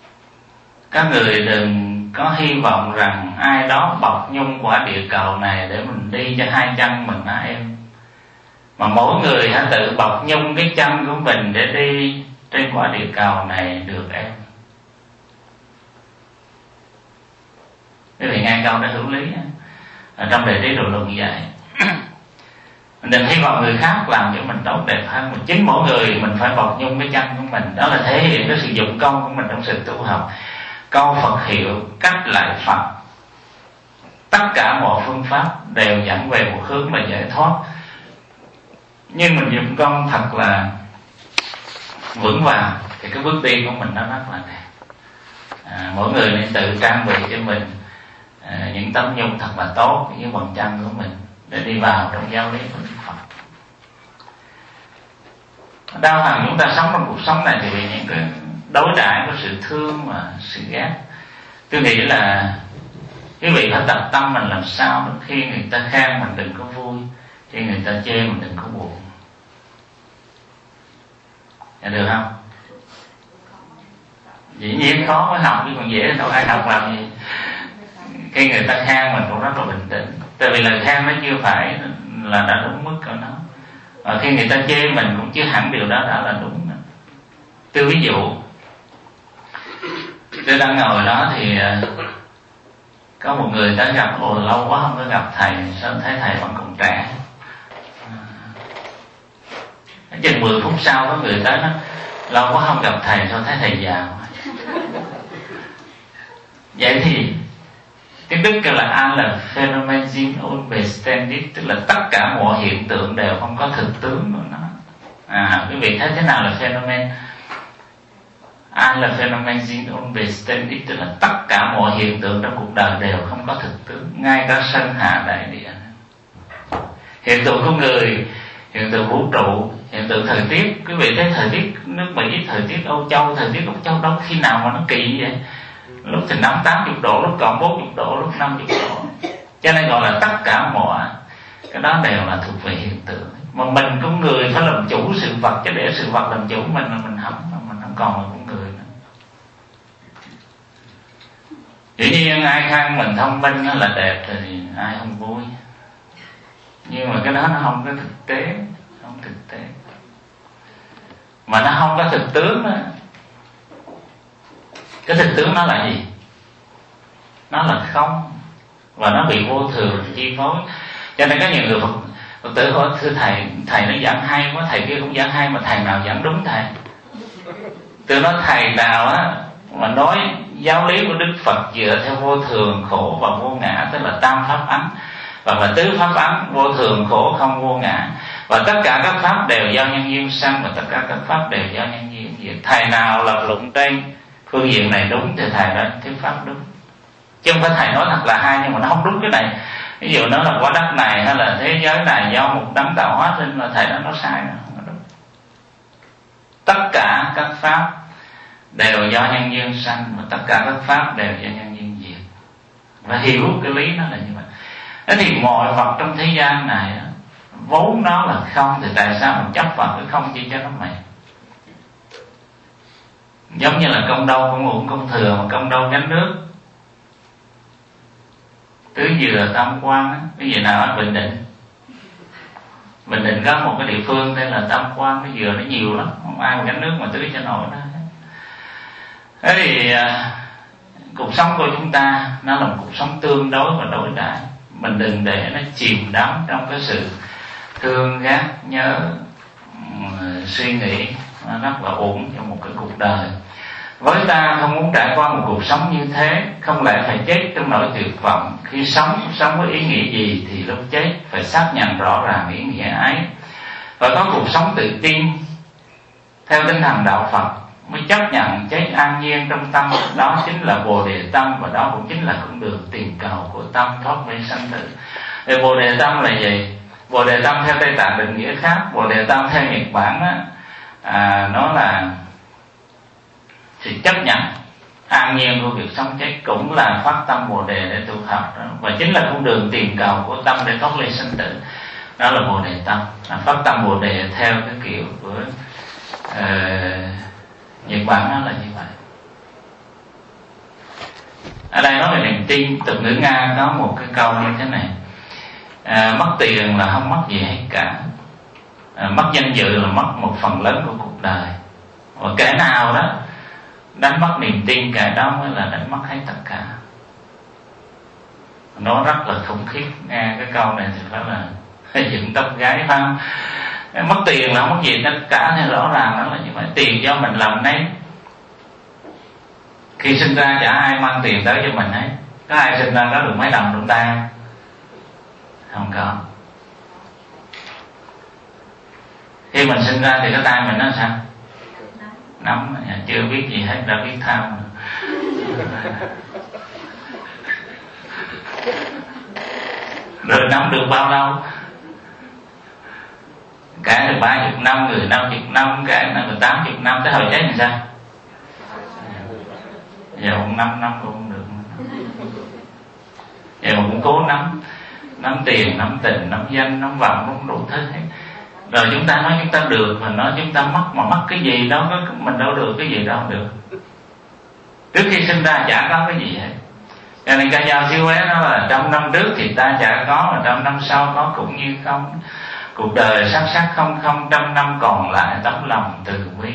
Speaker 1: các người đừng có hy vọng rằng ai đó bọc nhung quả địa cầu này để mình đi cho hai chân mình hả em. Mà mỗi người hãy tự bọc nhung cái chân của mình để đi trên quả địa cầu này được em. Quý vị nghe câu đó hữu lý ở trong Đại Trí Độ Luận dạy. Mình đừng hy vọng người khác làm cho mình tốt đẹp hơn, mình chính mỗi người mình phải bọc nhung cái chân của mình. Đó là thể hiện cái sự dụng công của mình trong sự tu học. Câu Phật hiệu, cách lại Phật, tất cả mọi phương pháp đều dẫn về một hướng là giải thoát. Nhưng mình dụng công thật là vững vàng thì cái bước đi của mình nó rất là đẹp. À, mỗi người nên tự trang bị cho mình à, những tấm nhung thật là tốt với bàn chân của mình để đi vào trong giáo lý của Đức Phật. Đa phần chúng ta sống trong cuộc sống này thì vì những cái đối đãi của sự thương và sự ghét. Tôi nghĩ là quý vị phải tập tâm mình làm sao đó, khi người ta khen mình đừng có vui, khi người ta chê mình đừng có buồn. Được không? Dĩ nhiên khó mới học chứ còn dễ đâu ai học làm gì. Khi người ta khen mình cũng rất là bình tĩnh, tại vì lời khen nó chưa phải là đã đúng mức của nó. Và khi người ta chê mình cũng chưa hẳn điều đó đã là đúng nữa. Tôi ví dụ, tôi đang ngồi đó thì có một người tới gặp, ồ lâu quá không có gặp thầy, sao thấy thầy vẫn còn trẻ. Chừng mười phút sau có người tới nó, lâu quá không gặp thầy sao thấy thầy già. Vậy thì cái đức kêu là an là phenomen sind unbeständig, tức là tất cả mọi hiện tượng đều không có thực tướng của nó. À, quý vị thấy thế nào là phenomen? An là phenomen sind unbeständig, tức là tất cả mọi hiện tượng trong cuộc đời đều không có thực tướng, ngay cả sơn hà đại địa. Hiện tượng của người, hiện tượng vũ trụ, hiện tượng thời tiết. Quý vị thấy thời tiết nước Mỹ, thời tiết Âu Châu, thời tiết Âu Châu đâu khi nào mà nó kỳ vậy? Lúc thì năm tám mươi độ, lúc còn bốn mươi độ, lúc năm mươi độ. Cho nên gọi là tất cả mọi cái đó đều là thuộc về hiện tượng. Mà mình con người phải làm chủ sự vật, chứ để sự vật làm chủ mình là mình không, mình không còn là con người nữa. Dĩ nhiên ai khen mình thông minh là đẹp thì ai không vui, nhưng mà cái đó nó không có thực tế, không thực tế, mà nó không có thực tướng đó. Cái thực tướng nó là gì? Nó là không, và nó bị vô thường chi phối. Cho nên có nhiều người Phật, Phật tử hỏi, thưa thầy, thầy nó giảng hay quá, thầy kia cũng giảng hay, mà thầy nào giảng đúng thầy? Tôi nói thầy nào á mà nói giáo lý của Đức Phật dựa theo vô thường, khổ và vô ngã, tức là tam pháp ấn, và là tứ pháp ấn, vô thường, khổ, không, vô ngã, và tất cả các pháp đều do nhân duyên sanh, và tất cả các pháp đều do nhân duyên diệt. Thầy nào lập luận trên phương diện này đúng thì thầy đó thuyết pháp đúng, chứ không phải thầy nói thật là hay nhưng mà nó không đúng cái này. Ví dụ nó là quả đất này hay là thế giới này do một đấng tạo hóa sinh, là thầy đó nó sai rồi, không có đúng. Tất cả các pháp đều do nhân duyên sanh, và tất cả các pháp đều do nhân duyên diệt. Và hiểu cái lý nó là như vậy. Thế thì mọi vật trong thế gian này vốn nó là không, thì tại sao mình chấp vào cái không chỉ cho nó mệt? Giống như là công đâu cũng uổng công thừa, mà công đâu gánh nước. Tứ Dừa Tam Quan á, cái gì nào ở Bình Định. Bình Định có một cái địa phương tên là Tam Quan, cái dừa nó nhiều lắm, không ai gánh nước mà tưới cho nổi đó. Thế thì à, cuộc sống của chúng ta nó là một cuộc sống tương đối và đối đãi. Mình đừng để nó chìm đắm trong cái sự thương ghét, nhớ, suy nghĩ nó rất là uổng trong một cái cuộc đời. Với ta không muốn trải qua một cuộc sống như thế, không lẽ phải chết trong nỗi tuyệt vọng? Khi sống, sống với ý nghĩa gì thì lúc chết phải xác nhận rõ ràng ý nghĩa ấy, và có cuộc sống tự tin theo tinh thần đạo Phật, mới chấp nhận chết an nhiên trong tâm. Đó chính là Bồ Đề Tâm, và đó cũng chính là con đường tìm cầu của tâm thoát về sanh tử. Thì Bồ Đề Tâm là gì? Bồ Đề Tâm theo Tây Tạng định nghĩa khác. Bồ Đề Tâm theo Nhật Bản á, à, nó là sự chấp nhận an nhiên của việc sống chết, cũng là phát tâm Bồ Đề để tu học đó. Và chính là con đường tìm cầu của tâm để thoát ly sanh tử. Đó là Bồ Đề Tâm, là phát tâm Bồ Đề theo cái kiểu của uh, Nhật Bản, nó là như vậy. Ở đây nói về niềm tin, tục ngữ Nga có một cái câu như thế này: à, mất tiền là không mất gì hết cả, à, mất danh dự là mất một phần lớn của cuộc đời, và kẻ nào đó đánh mất niềm tin, kẻ đó mới là đánh mất hết tất cả. Nó rất là khủng khiếp. Nghe cái câu này thì rất là dựng tóc gái, phải không? Mất tiền là không mất gì tất cả, thì rõ ràng đó là như vậy. Tiền do mình làm nấy, khi sinh ra chả ai mang tiền tới cho mình hết. Có ai sinh ra có được mấy đồng trong tay không? Không có. Khi mình sinh ra thì cái tay mình nó sao? Nắm, chưa biết gì hết đã biết tham. Rồi nắm được bao lâu? Cái được ba chục năm, người năm chục năm, cái là tám chục năm, tới hồi chết thì sao? Giờ cũng năm năm cũng không được. Giờ cũng cố nắm, nắm tiền, nắm tình, nắm danh, nắm vọng, nắm đủ thứ hết. Rồi chúng ta nói chúng ta được, mà nói chúng ta mất, mà mất cái gì đâu, mình đâu được cái gì đâu được. Trước khi sinh ra chả có cái gì hết. Cho nên ca dao siêu ấy nó là trăm năm trước thì ta chả có, mà trăm năm sau có cũng như không. Cuộc đời sắc sắc không không, trăm năm còn lại tấm lòng từ bi.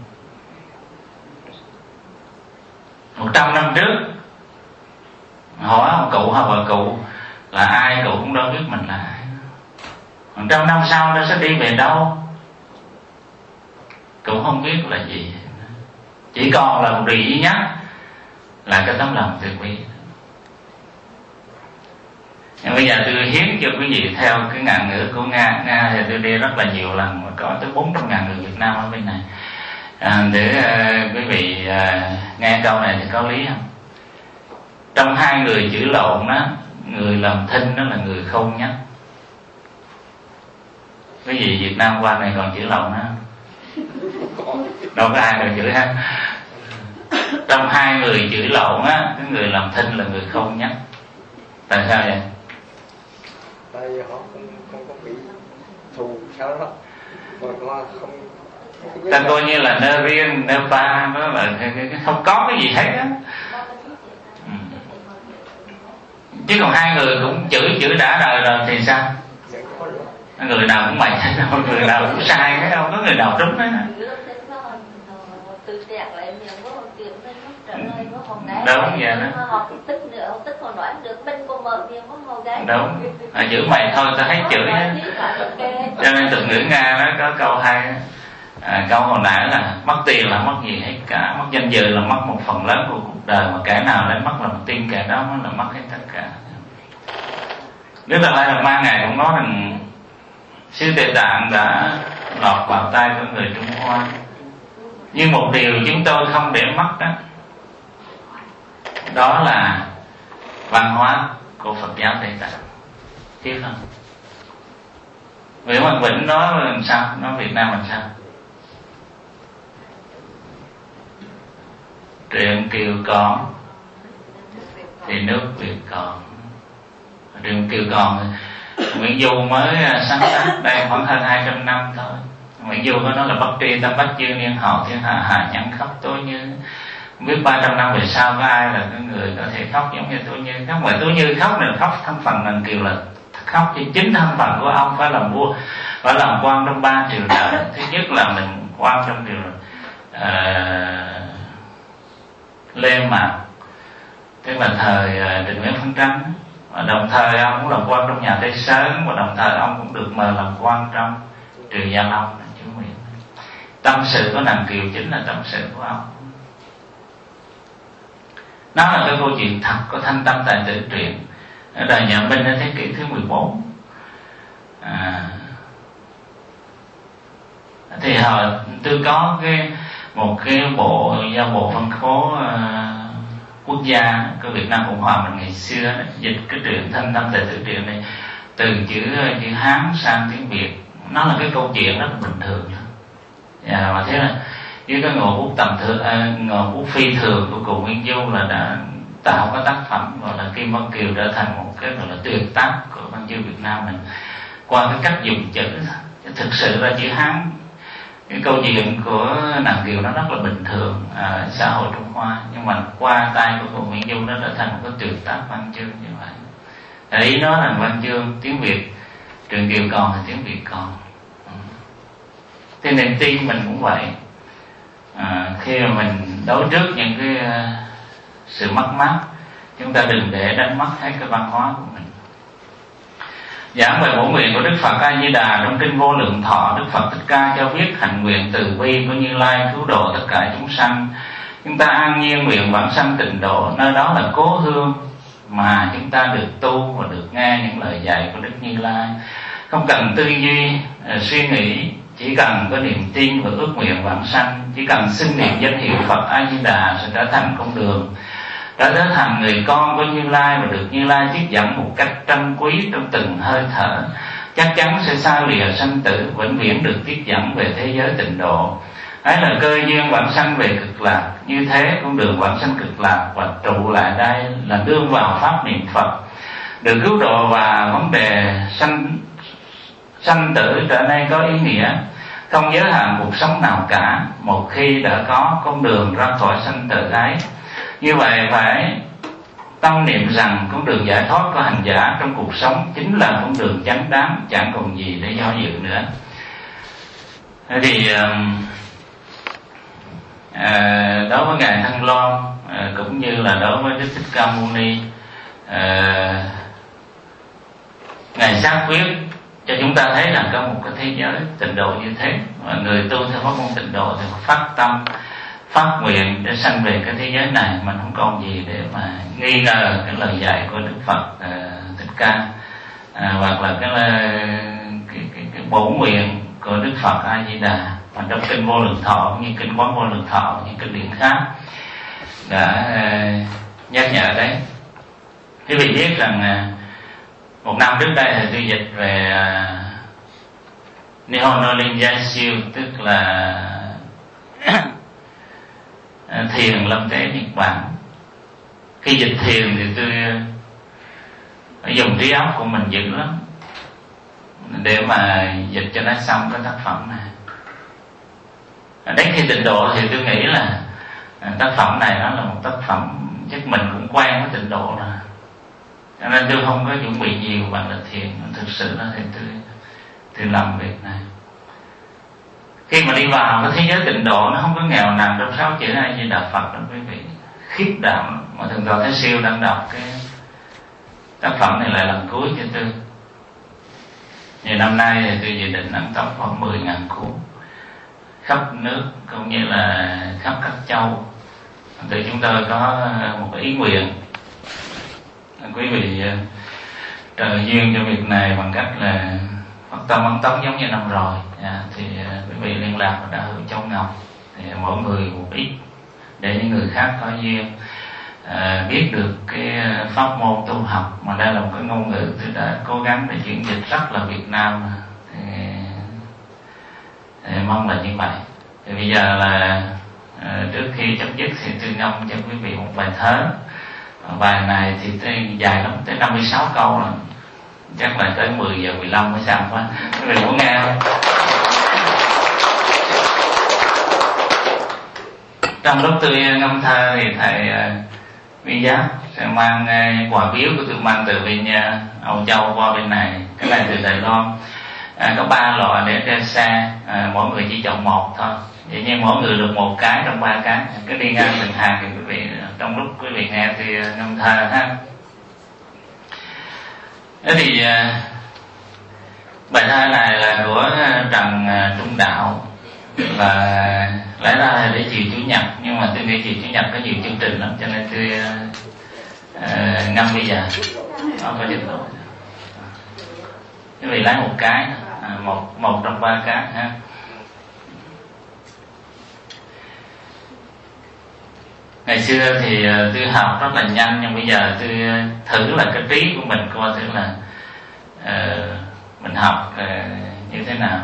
Speaker 1: Một trăm năm trước hỏi ông cụ hay bà cụ là ai, cụ cũng đâu biết mình là ai. Một trăm năm sau nó sẽ đi về đâu cũng không biết là gì. Chỉ còn là một điều duy nhất là cái tấm lòng từ bi. Nhưng bây giờ tôi hiến cho quý vị theo cái ngạn ngữ của Nga. Nga thì tôi đi rất là nhiều lần, mà có tới bốn trăm ngàn người Việt Nam ở bên này, à, để uh, quý vị uh, nghe câu này thì có lý không? Trong hai người chửi lộn đó, người làm thinh đó là người khôn nhất. Quý vị Việt Nam qua này còn chửi lộn đó, đâu có ai được chửi hết. Trong hai người chửi lộn á, cái người làm thinh là người khôn nhất. Tại sao vậy?
Speaker 2: Tại vì họ không, không có bị thù sao đó, mà họ không, không
Speaker 1: ta coi như là nơi riêng, nơi ba, đó là không có cái gì hết á. Ừ. Chứ còn hai người cũng chửi chửi đã đời rồi thì sao? Người nào cũng mày hết đâu, người nào cũng sai hết đâu, có người nào trúng hết. Đúng vậy đó. Đúng. À, chửi mày thôi ta thấy chửi hết. Cho nên tục ngữ Nga nó có câu hay, à, câu hồi nãy là mất tiền là mất gì hết cả, mất danh dự là mất một phần lớn của cuộc đời, mà kẻ nào lấy mất lòng tin kẻ đó mới là mất hết tất cả. Đức Đạt Lai Lạt Ma ngài cũng nói rằng Sư Tề Tạng đã lọt vào tay của người Trung Hoa, nhưng một điều chúng tôi không để mất đó, đó là văn hóa của Phật giáo Tây Tạng. Biết không? Nguyễn Văn Vĩnh nói làm sao? Nói Việt Nam làm sao? Truyện Kiều còn thì nước Việt còn. Truyện Kiều còn Nguyễn Du mới sáng tác đây khoảng hơn hai trăm năm thôi. Nguyễn Du có nói là bất tri tâm bách dương niên hậu thiên hạ hạ nhẫn khóc tôi như. Không biết ba trăm năm về sau có ai là cái người có thể khóc giống như tôi Như khóc. Mà tôi Như khóc là khóc thân phận Đằng Kiều là khóc thì chính thân phận của ông phải làm vua, phải làm quan trong ba triều đại. Thứ nhất là mình quan trong triều uh, Lê Mạc, tức là thời uh, Trịnh Nguyễn Phân Tránh, và đồng thời ông cũng làm quan trong nhà Tây Sơn, và đồng thời ông cũng được mời làm quan trong triều Gia Long. Tâm sự của Đằng Kiều chính là tâm sự của ông. Nó là cái câu chuyện thật của Thanh Tâm Tài Tử truyện ở đời nhà Minh ở thế kỷ thứ mười bốn. À, thì hồi tôi có cái một cái bộ giao bộ phân khố uh, quốc gia của Việt Nam Cộng Hòa mình ngày xưa đó, dịch cái truyện Thanh Tâm Tài Tử truyện này từ chữ chữ Hán sang tiếng Việt. Nó là cái câu chuyện rất là bình thường. À, mà thế là với cái ngộ bút tầm thường, à, ngộ bút phi thường của cụ Nguyên Du là đã tạo cái tác phẩm gọi là Kim Văn Kiều trở thành một cái gọi là tuyệt tác của văn chương Việt Nam mình qua cái cách dùng chữ. Thực sự là chữ Hán cái câu chuyện của nàng Kiều nó rất là bình thường ở xã hội Trung Hoa, nhưng mà qua tay của cô Nguyễn Du nó đã thành một cái tuyệt tác văn chương như vậy. Ý nó là văn chương tiếng Việt, Truyện Kiều còn thì tiếng Việt còn. Thì niềm tin mình cũng vậy. À, khi mà mình đối trước những cái uh, sự mất mát, chúng ta đừng để đánh mất hết cái văn hóa của mình. Giảng về bổ nguyện của Đức Phật A Di Đà trong kinh Vô Lượng Thọ, Đức Phật Thích Ca cho biết hành nguyện từ bi của Như Lai cứu độ tất cả chúng sanh. Chúng ta an nhiên nguyện vãng sanh tịnh độ, nơi đó là cố hương mà chúng ta được tu và được nghe những lời dạy của Đức Như Lai. Không cần tư duy, uh, suy nghĩ, chỉ cần có niềm tin và ước nguyện vãng sanh, chỉ cần xưng niệm danh hiệu Phật A Di Đà sẽ trở thành con đường, đã trở thành người con của Như Lai và được Như Lai tiếp dẫn một cách trân quý trong từng hơi thở, chắc chắn sẽ xa lìa sanh tử, vĩnh viễn được tiếp dẫn về thế giới tịnh độ. Ấy là cơ duyên vãng sanh về cực lạc. Như thế con đường vãng sanh cực lạc và trụ lại đây là đương vào pháp niệm Phật, được cứu độ và vấn đề sanh sanh tử trở nên có ý nghĩa, không giới hạn cuộc sống nào cả. Một khi đã có con đường ra khỏi sanh tử ấy, như vậy phải tâm niệm rằng con đường giải thoát của hành giả trong cuộc sống chính là con đường chánh đáng, chẳng còn gì để do dự nữa. Thì à, đối với ngài Thăng Loan à, cũng như là đối với Đức Thích Ca Mâu Ni, à, ngài xác quyết cho chúng ta thấy rằng có một cái thế giới tịnh độ như thế, và người tu theo pháp môn tịnh độ thì phát tâm phát nguyện để sanh về cái thế giới này, mình không còn gì để mà nghi ngờ cái lời dạy của Đức Phật uh, Thích Ca, à, hoặc là cái, cái, cái, cái bổ nguyện của Đức Phật A Di Đà. Và trong kinh Vô Lượng Thọ như kinh Quán Vô Lượng Thọ, những kinh điển khác đã uh, nhắc nhở đấy. Quý vị biết rằng uh, một năm trước đây thì tôi dịch về uh, Nihon no Rinjai, tức là thiền lâm tế Nhật Bản. Khi dịch thiền thì tôi dùng trí óc của mình dữ lắm để mà dịch cho nó xong cái tác phẩm này. Đến khi tịnh độ thì tôi nghĩ là tác phẩm này nó là một tác phẩm chắc mình cũng quen với tịnh độ rồi, cho nên tôi không có chuẩn bị nhiều bằng là thiền. Thực sự là thì tôi tôi làm việc này. Khi mà đi vào cái thế giới tịnh độ, nó không có nghèo nàn trong sáu chữ A Di Đà Phật đó quý vị, khiếp đảm. Mà thường Tọa Thế Siêu đang đọc cái tác phẩm này lại lần cuối cho tôi. Ngày năm nay thì tôi dự định ấn tống khoảng mười ngàn cuốn khắp nước cũng như là khắp các châu. Thì chúng tôi có một cái ý nguyện, quý vị trợ duyên cho việc này bằng cách là phát tâm ấn tống giống như năm rồi. À, thì quý vị liên lạc với Đạo Hữu Châu Ngọc, thì mỗi người một ít để những người khác có duyên à, biết được cái pháp môn tu học. Mà đây là một cái ngôn ngữ tôi đã cố gắng để chuyển dịch rất là Việt Nam, thì, thì mong là như vậy. Thì bây giờ là à, trước khi chấm dứt thì tôi ngâm cho quý vị một bài thơ. Bài này thì tới, dài lắm, tới năm mươi sáu câu rồi, chắc là tới mười giờ mười lăm mới xong quá. Quý vị muốn nghe không? Trong lúc tôi ngâm thơ thì thầy Vi Giác sẽ mang quà biếu của tôi mang từ bên Âu Châu qua bên này. Cái này từ Đài Loan. À, có ba loại để trên xe, à, mỗi người chỉ chọn một thôi. Vậy nhưng mỗi người được một cái trong ba cái. Cứ đi ngang từng hàng thì quý vị trong lúc quý vị nghe thì ngâm thơ ha. Thế thì bài thơ này là của Trần Trung Đạo, và lẽ ra là để chiều Chủ nhật, nhưng mà tôi nghĩ chiều Chủ nhật có nhiều chương trình lắm, cho nên tôi uh, ngâm bây giờ. Không có dịch đâu. Quý vị lấy một cái, à, một một trong ba cái ha. Ngày xưa thì tôi học rất là nhanh, nhưng bây giờ tôi thử là cái trí của mình coi thử là uh, mình học uh, như thế nào.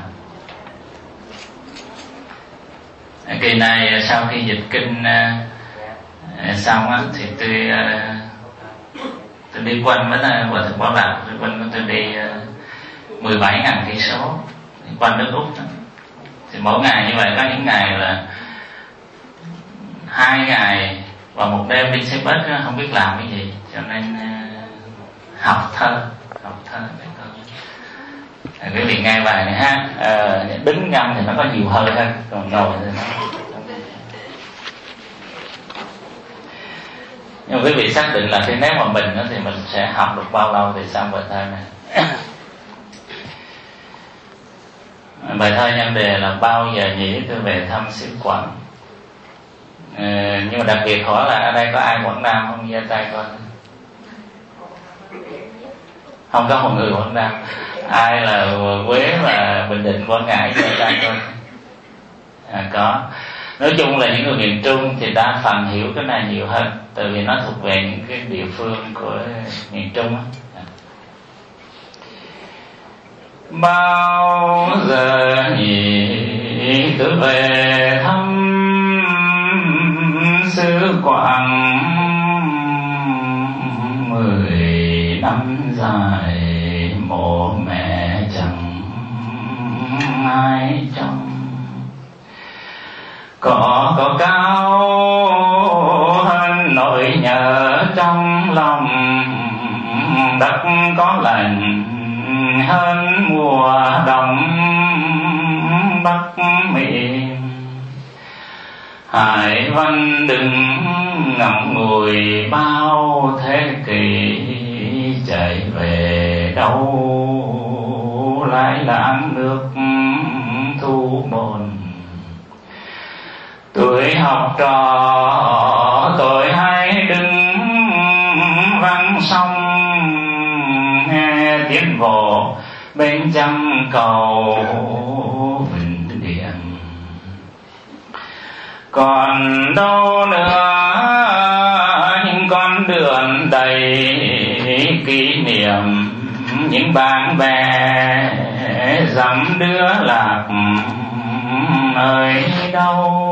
Speaker 1: Kỳ này sau khi dịch kinh uh, xong á, thì tôi uh, tôi đi quanh với Hòa Thượng Bảo Lạc, tôi quanh tôi đi uh, mười bảy ngàn cây số quanh nước Úc đó. Thì mỗi ngày như vậy, có những ngày là hai ngày và một đêm đi xe buýt không biết làm cái gì, cho nên học thơ, học thơ để con. À, quý vị nghe bài này ha, à, đứng ngâm thì nó có nhiều hơi hơn, còn ngồi thì nó. Nhưng quý vị xác định là khi nếu mà mình thì mình sẽ học được bao lâu thì xong bài thơ này. Bài thơ nhân đề là bao giờ nhỉ tôi về thăm xứ Quảng. À, nhưng mà đặc biệt hỏi là ở đây có ai Quảng Nam không, giơ tay coi. Không có một người Quảng Nam. Ai là Quế và Bình Định, Quảng Ngãi giơ tay coi. À, có. Nói chung là những người miền Trung thì đa phần hiểu cái này nhiều hơn, tại vì nó thuộc về những cái địa phương của miền Trung á. Bao giờ nhỉ tôi về thăm xứ Quảng, mười năm dài mồ mẹ chẳng ai trông. Có có cao hơn nỗi nhớ trong lòng, đất có lành hơn mùa đông Bắc miền. Hải Vân đừng ngậm ngùi bao thế kỷ, chạy về đâu lại lãng nước thu bồn. Tuổi học trò tôi hay đứng văn sông, nghe tiếng vỗ bên chân cầu Bình Điện. Còn đâu nữa những con đường đầy kỷ niệm, những bạn bè dặm đưa lạc nơi đâu.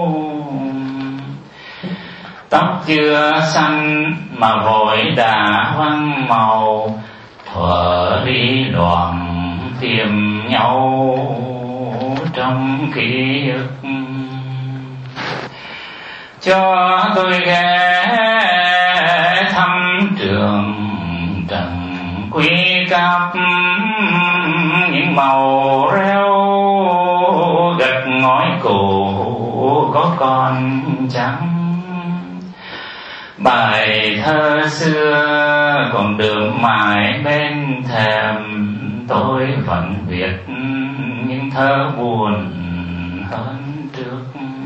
Speaker 1: Tóc chưa xanh mà vội đã văng màu, thuở đi đoàn tìm nhau trong ký ức. Cho tôi ghé thăm trường Trần Quý Cáp, những màu rêu gật ngói cũ có con trắng. Bài thơ xưa còn được mãi bên thềm, tôi vẫn viết những thơ buồn hơn trước.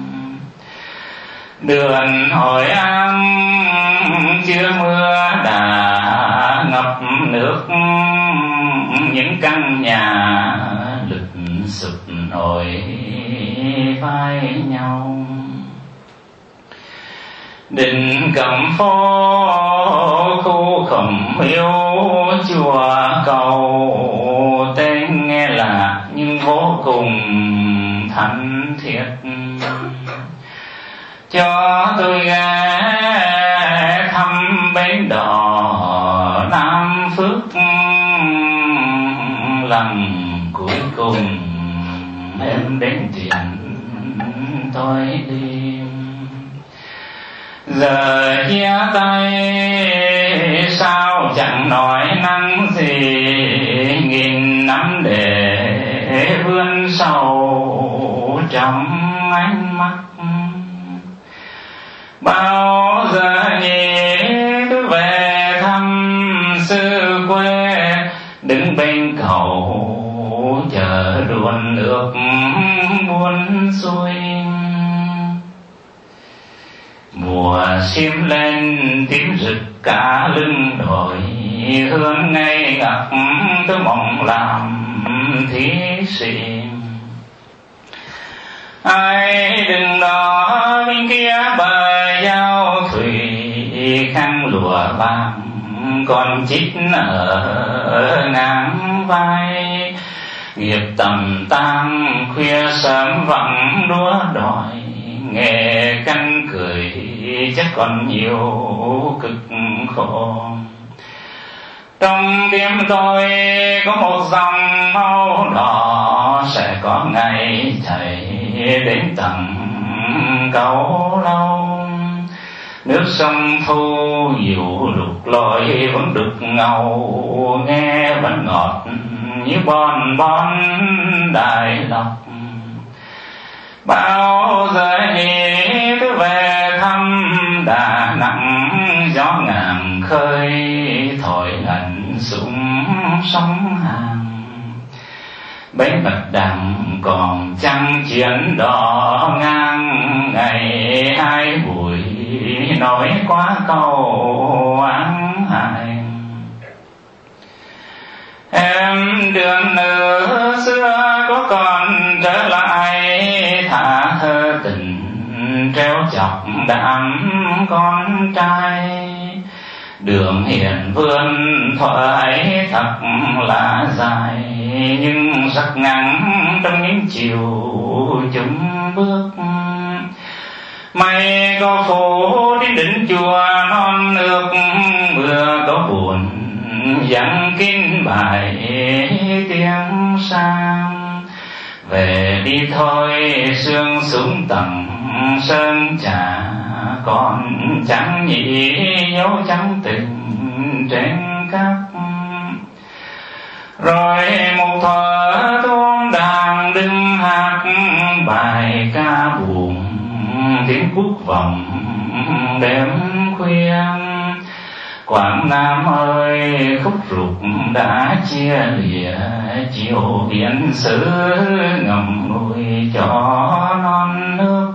Speaker 1: Đường Hội An chưa mưa đã ngập nước, những căn nhà lụp sụp nổi vai nhau. Đình Cẩm Phố khu Khổng Miếu chùa cầu, tên nghe lạ nhưng vô cùng thánh thiết. Cho tôi ghé thăm bến đò Nam Phước, lần cuối cùng em đến tiền tôi đi. Giờ chia tay sao chẳng nói năng gì, nghìn năm để vươn sầu trong ánh mắt. Bao giờ nhỉ tôi về thăm xứ quê, đứng bên cầu chờ ruộng nước buôn xuôi. Mùa sim lên tím rực cả lưng đồi, hương ngây ngập tôi mong làm thí sĩ. Ai đừng đó bên kia bờ giao thủy, khăn lụa vàng còn chít ở ngang vai. Nghiệp tầm tang khuya sớm vẫn đua đòi, nghe canh cười chắc còn nhiều cực khổ. Trong tim tôi có một dòng máu đỏ, sẽ có ngày chảy đến tận Cửu Lâu. Nước sông Thu dịu lục lội vẫn đục ngầu, nghe vẫn ngọt như bon bon Đại Lộc. Bao giờ nghĩ tôi về thăm Đà Nẵng, gió ngàn khơi thổi lạnh súng sóng hàng. Bến Bạch Đằng còn trăng chiến đỏ ngang, ngày hai buổi nói quá câu oán hại. Em đường nữ xưa có còn trở lại, thả thơ tình treo chọc đám con trai. Đường hiền vươn thoại thật là dài, nhưng rất ngắn trong những chiều chúng bước. Mây có phủ đến đỉnh chùa non nước, mưa có buồn dặn kinh bài tiếng sang. Về đi thôi sương xuống tầng sơn trà, còn chẳng nhị dấu trắng tình trên cát. Rồi một thuở tuôn đàn đứng hát bài ca buồn, tiếng quốc vọng đêm khuya. Quảng Nam ơi khúc ruột đã chia lìa, chiều biển xứ ngầm nuôi cho non nước.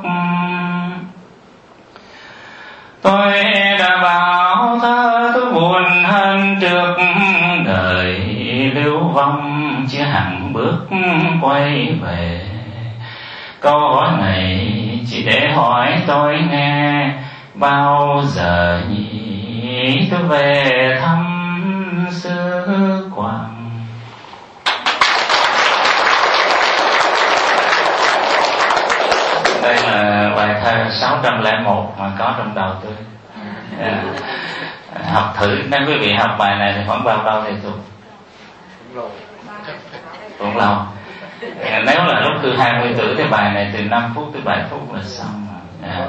Speaker 1: Tôi đã bảo thơ tôi buồn hơn trước, đời lưu vong chưa hẳn bước quay về. Câu hỏi này chỉ để hỏi tôi nghe, bao giờ nhỉ tôi về thăm xứ Quảng. Đây là bài thơ sáu trăm lẻ một mà có trong đầu tôi. À, học thử, nếu quý vị học bài này thì khoảng bao lâu thì thuộc? Cũng lâu. À, nếu là lúc tôi hai mươi tuổi thì bài này từ năm phút tới bảy phút là xong rồi. À.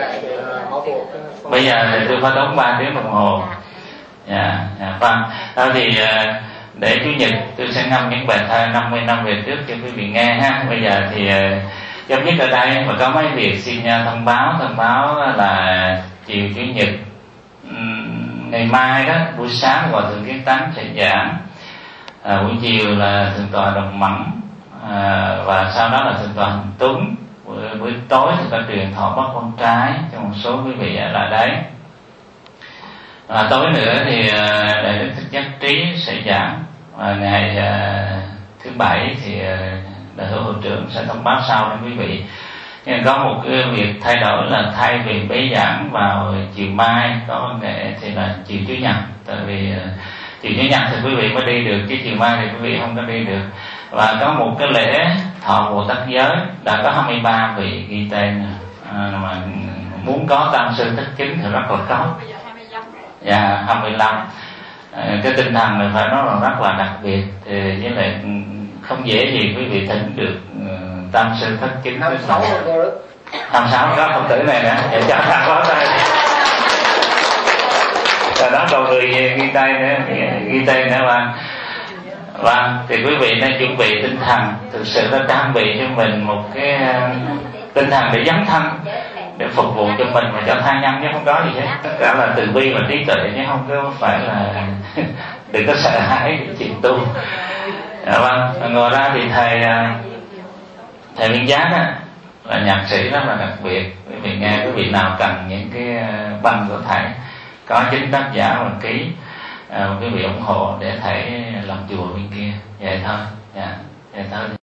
Speaker 1: Bây giờ thì tôi phải đóng ba tiếng đồng hồ. Dạ, dạ, vâng. Đó thì để Chủ nhật tôi sẽ ngâm những bài thơ năm mươi năm về trước cho quý vị nghe ha. Bây giờ thì chấm dứt ở đây, và có mấy việc xin thông báo thông báo là chiều Chủ nhật ngày mai đó, buổi sáng Hòa thượng Kiến Tánh sẽ giảng, à, buổi chiều là thượng tọa Đồng Mẫn, à, và sau đó là thượng tọa Hành Tuấn. Buổi, buổi tối thì có truyền thọ Bắc Con Trái cho một số quý vị ở lại đấy. À, tối nữa thì Đại Đức Thích Nhất Trí sẽ giảng, và ngày à, thứ bảy thì Đại hữu hội trưởng sẽ thông báo sau đến quý vị. Nhưng có một cái việc thay đổi là thay vì bế giảng vào chiều mai có văn nghệ thì là chiều Chủ nhật, tại vì uh, chiều Chủ nhật thì quý vị mới đi được, chứ chiều mai thì quý vị không có đi được. Và có một cái lễ thọ Bồ Tát giới, đã có hai mươi ba vị ghi tên, à, mà muốn có tam sư thích chính thì rất là khó. Dạ, hai mươi lăm. À, cái tinh thần này phải nói là rất là đặc biệt, thì với lại không dễ gì quý vị thỉnh được uh, tam sư thất chính. Năm sáu năm sáu có Phật tử này nè, để cho thằng có tay. Rồi đó còn người ghi tay nữa, ghi tay nữa bạn. Vâng, thì quý vị nên chuẩn bị tinh thần, thực sự nó trang bị cho mình một cái uh, tinh thần để dấn thân, để phục vụ cho mình và cho tha nhân, chứ không có gì hết. Tất cả là từ bi và trí tuệ, chứ không có phải là đừng có sợ hãi chuyện tu. À, vâng, ngoài ra thì thầy thầy Viên Giác á, là nhạc sĩ rất là đặc biệt. Quý vị nghe, quý vị nào cần những cái băng của thầy có chính tác giả và ký, à, quý vị ủng hộ để thầy làm chùa bên kia. Vậy thôi, dạ, vậy thôi.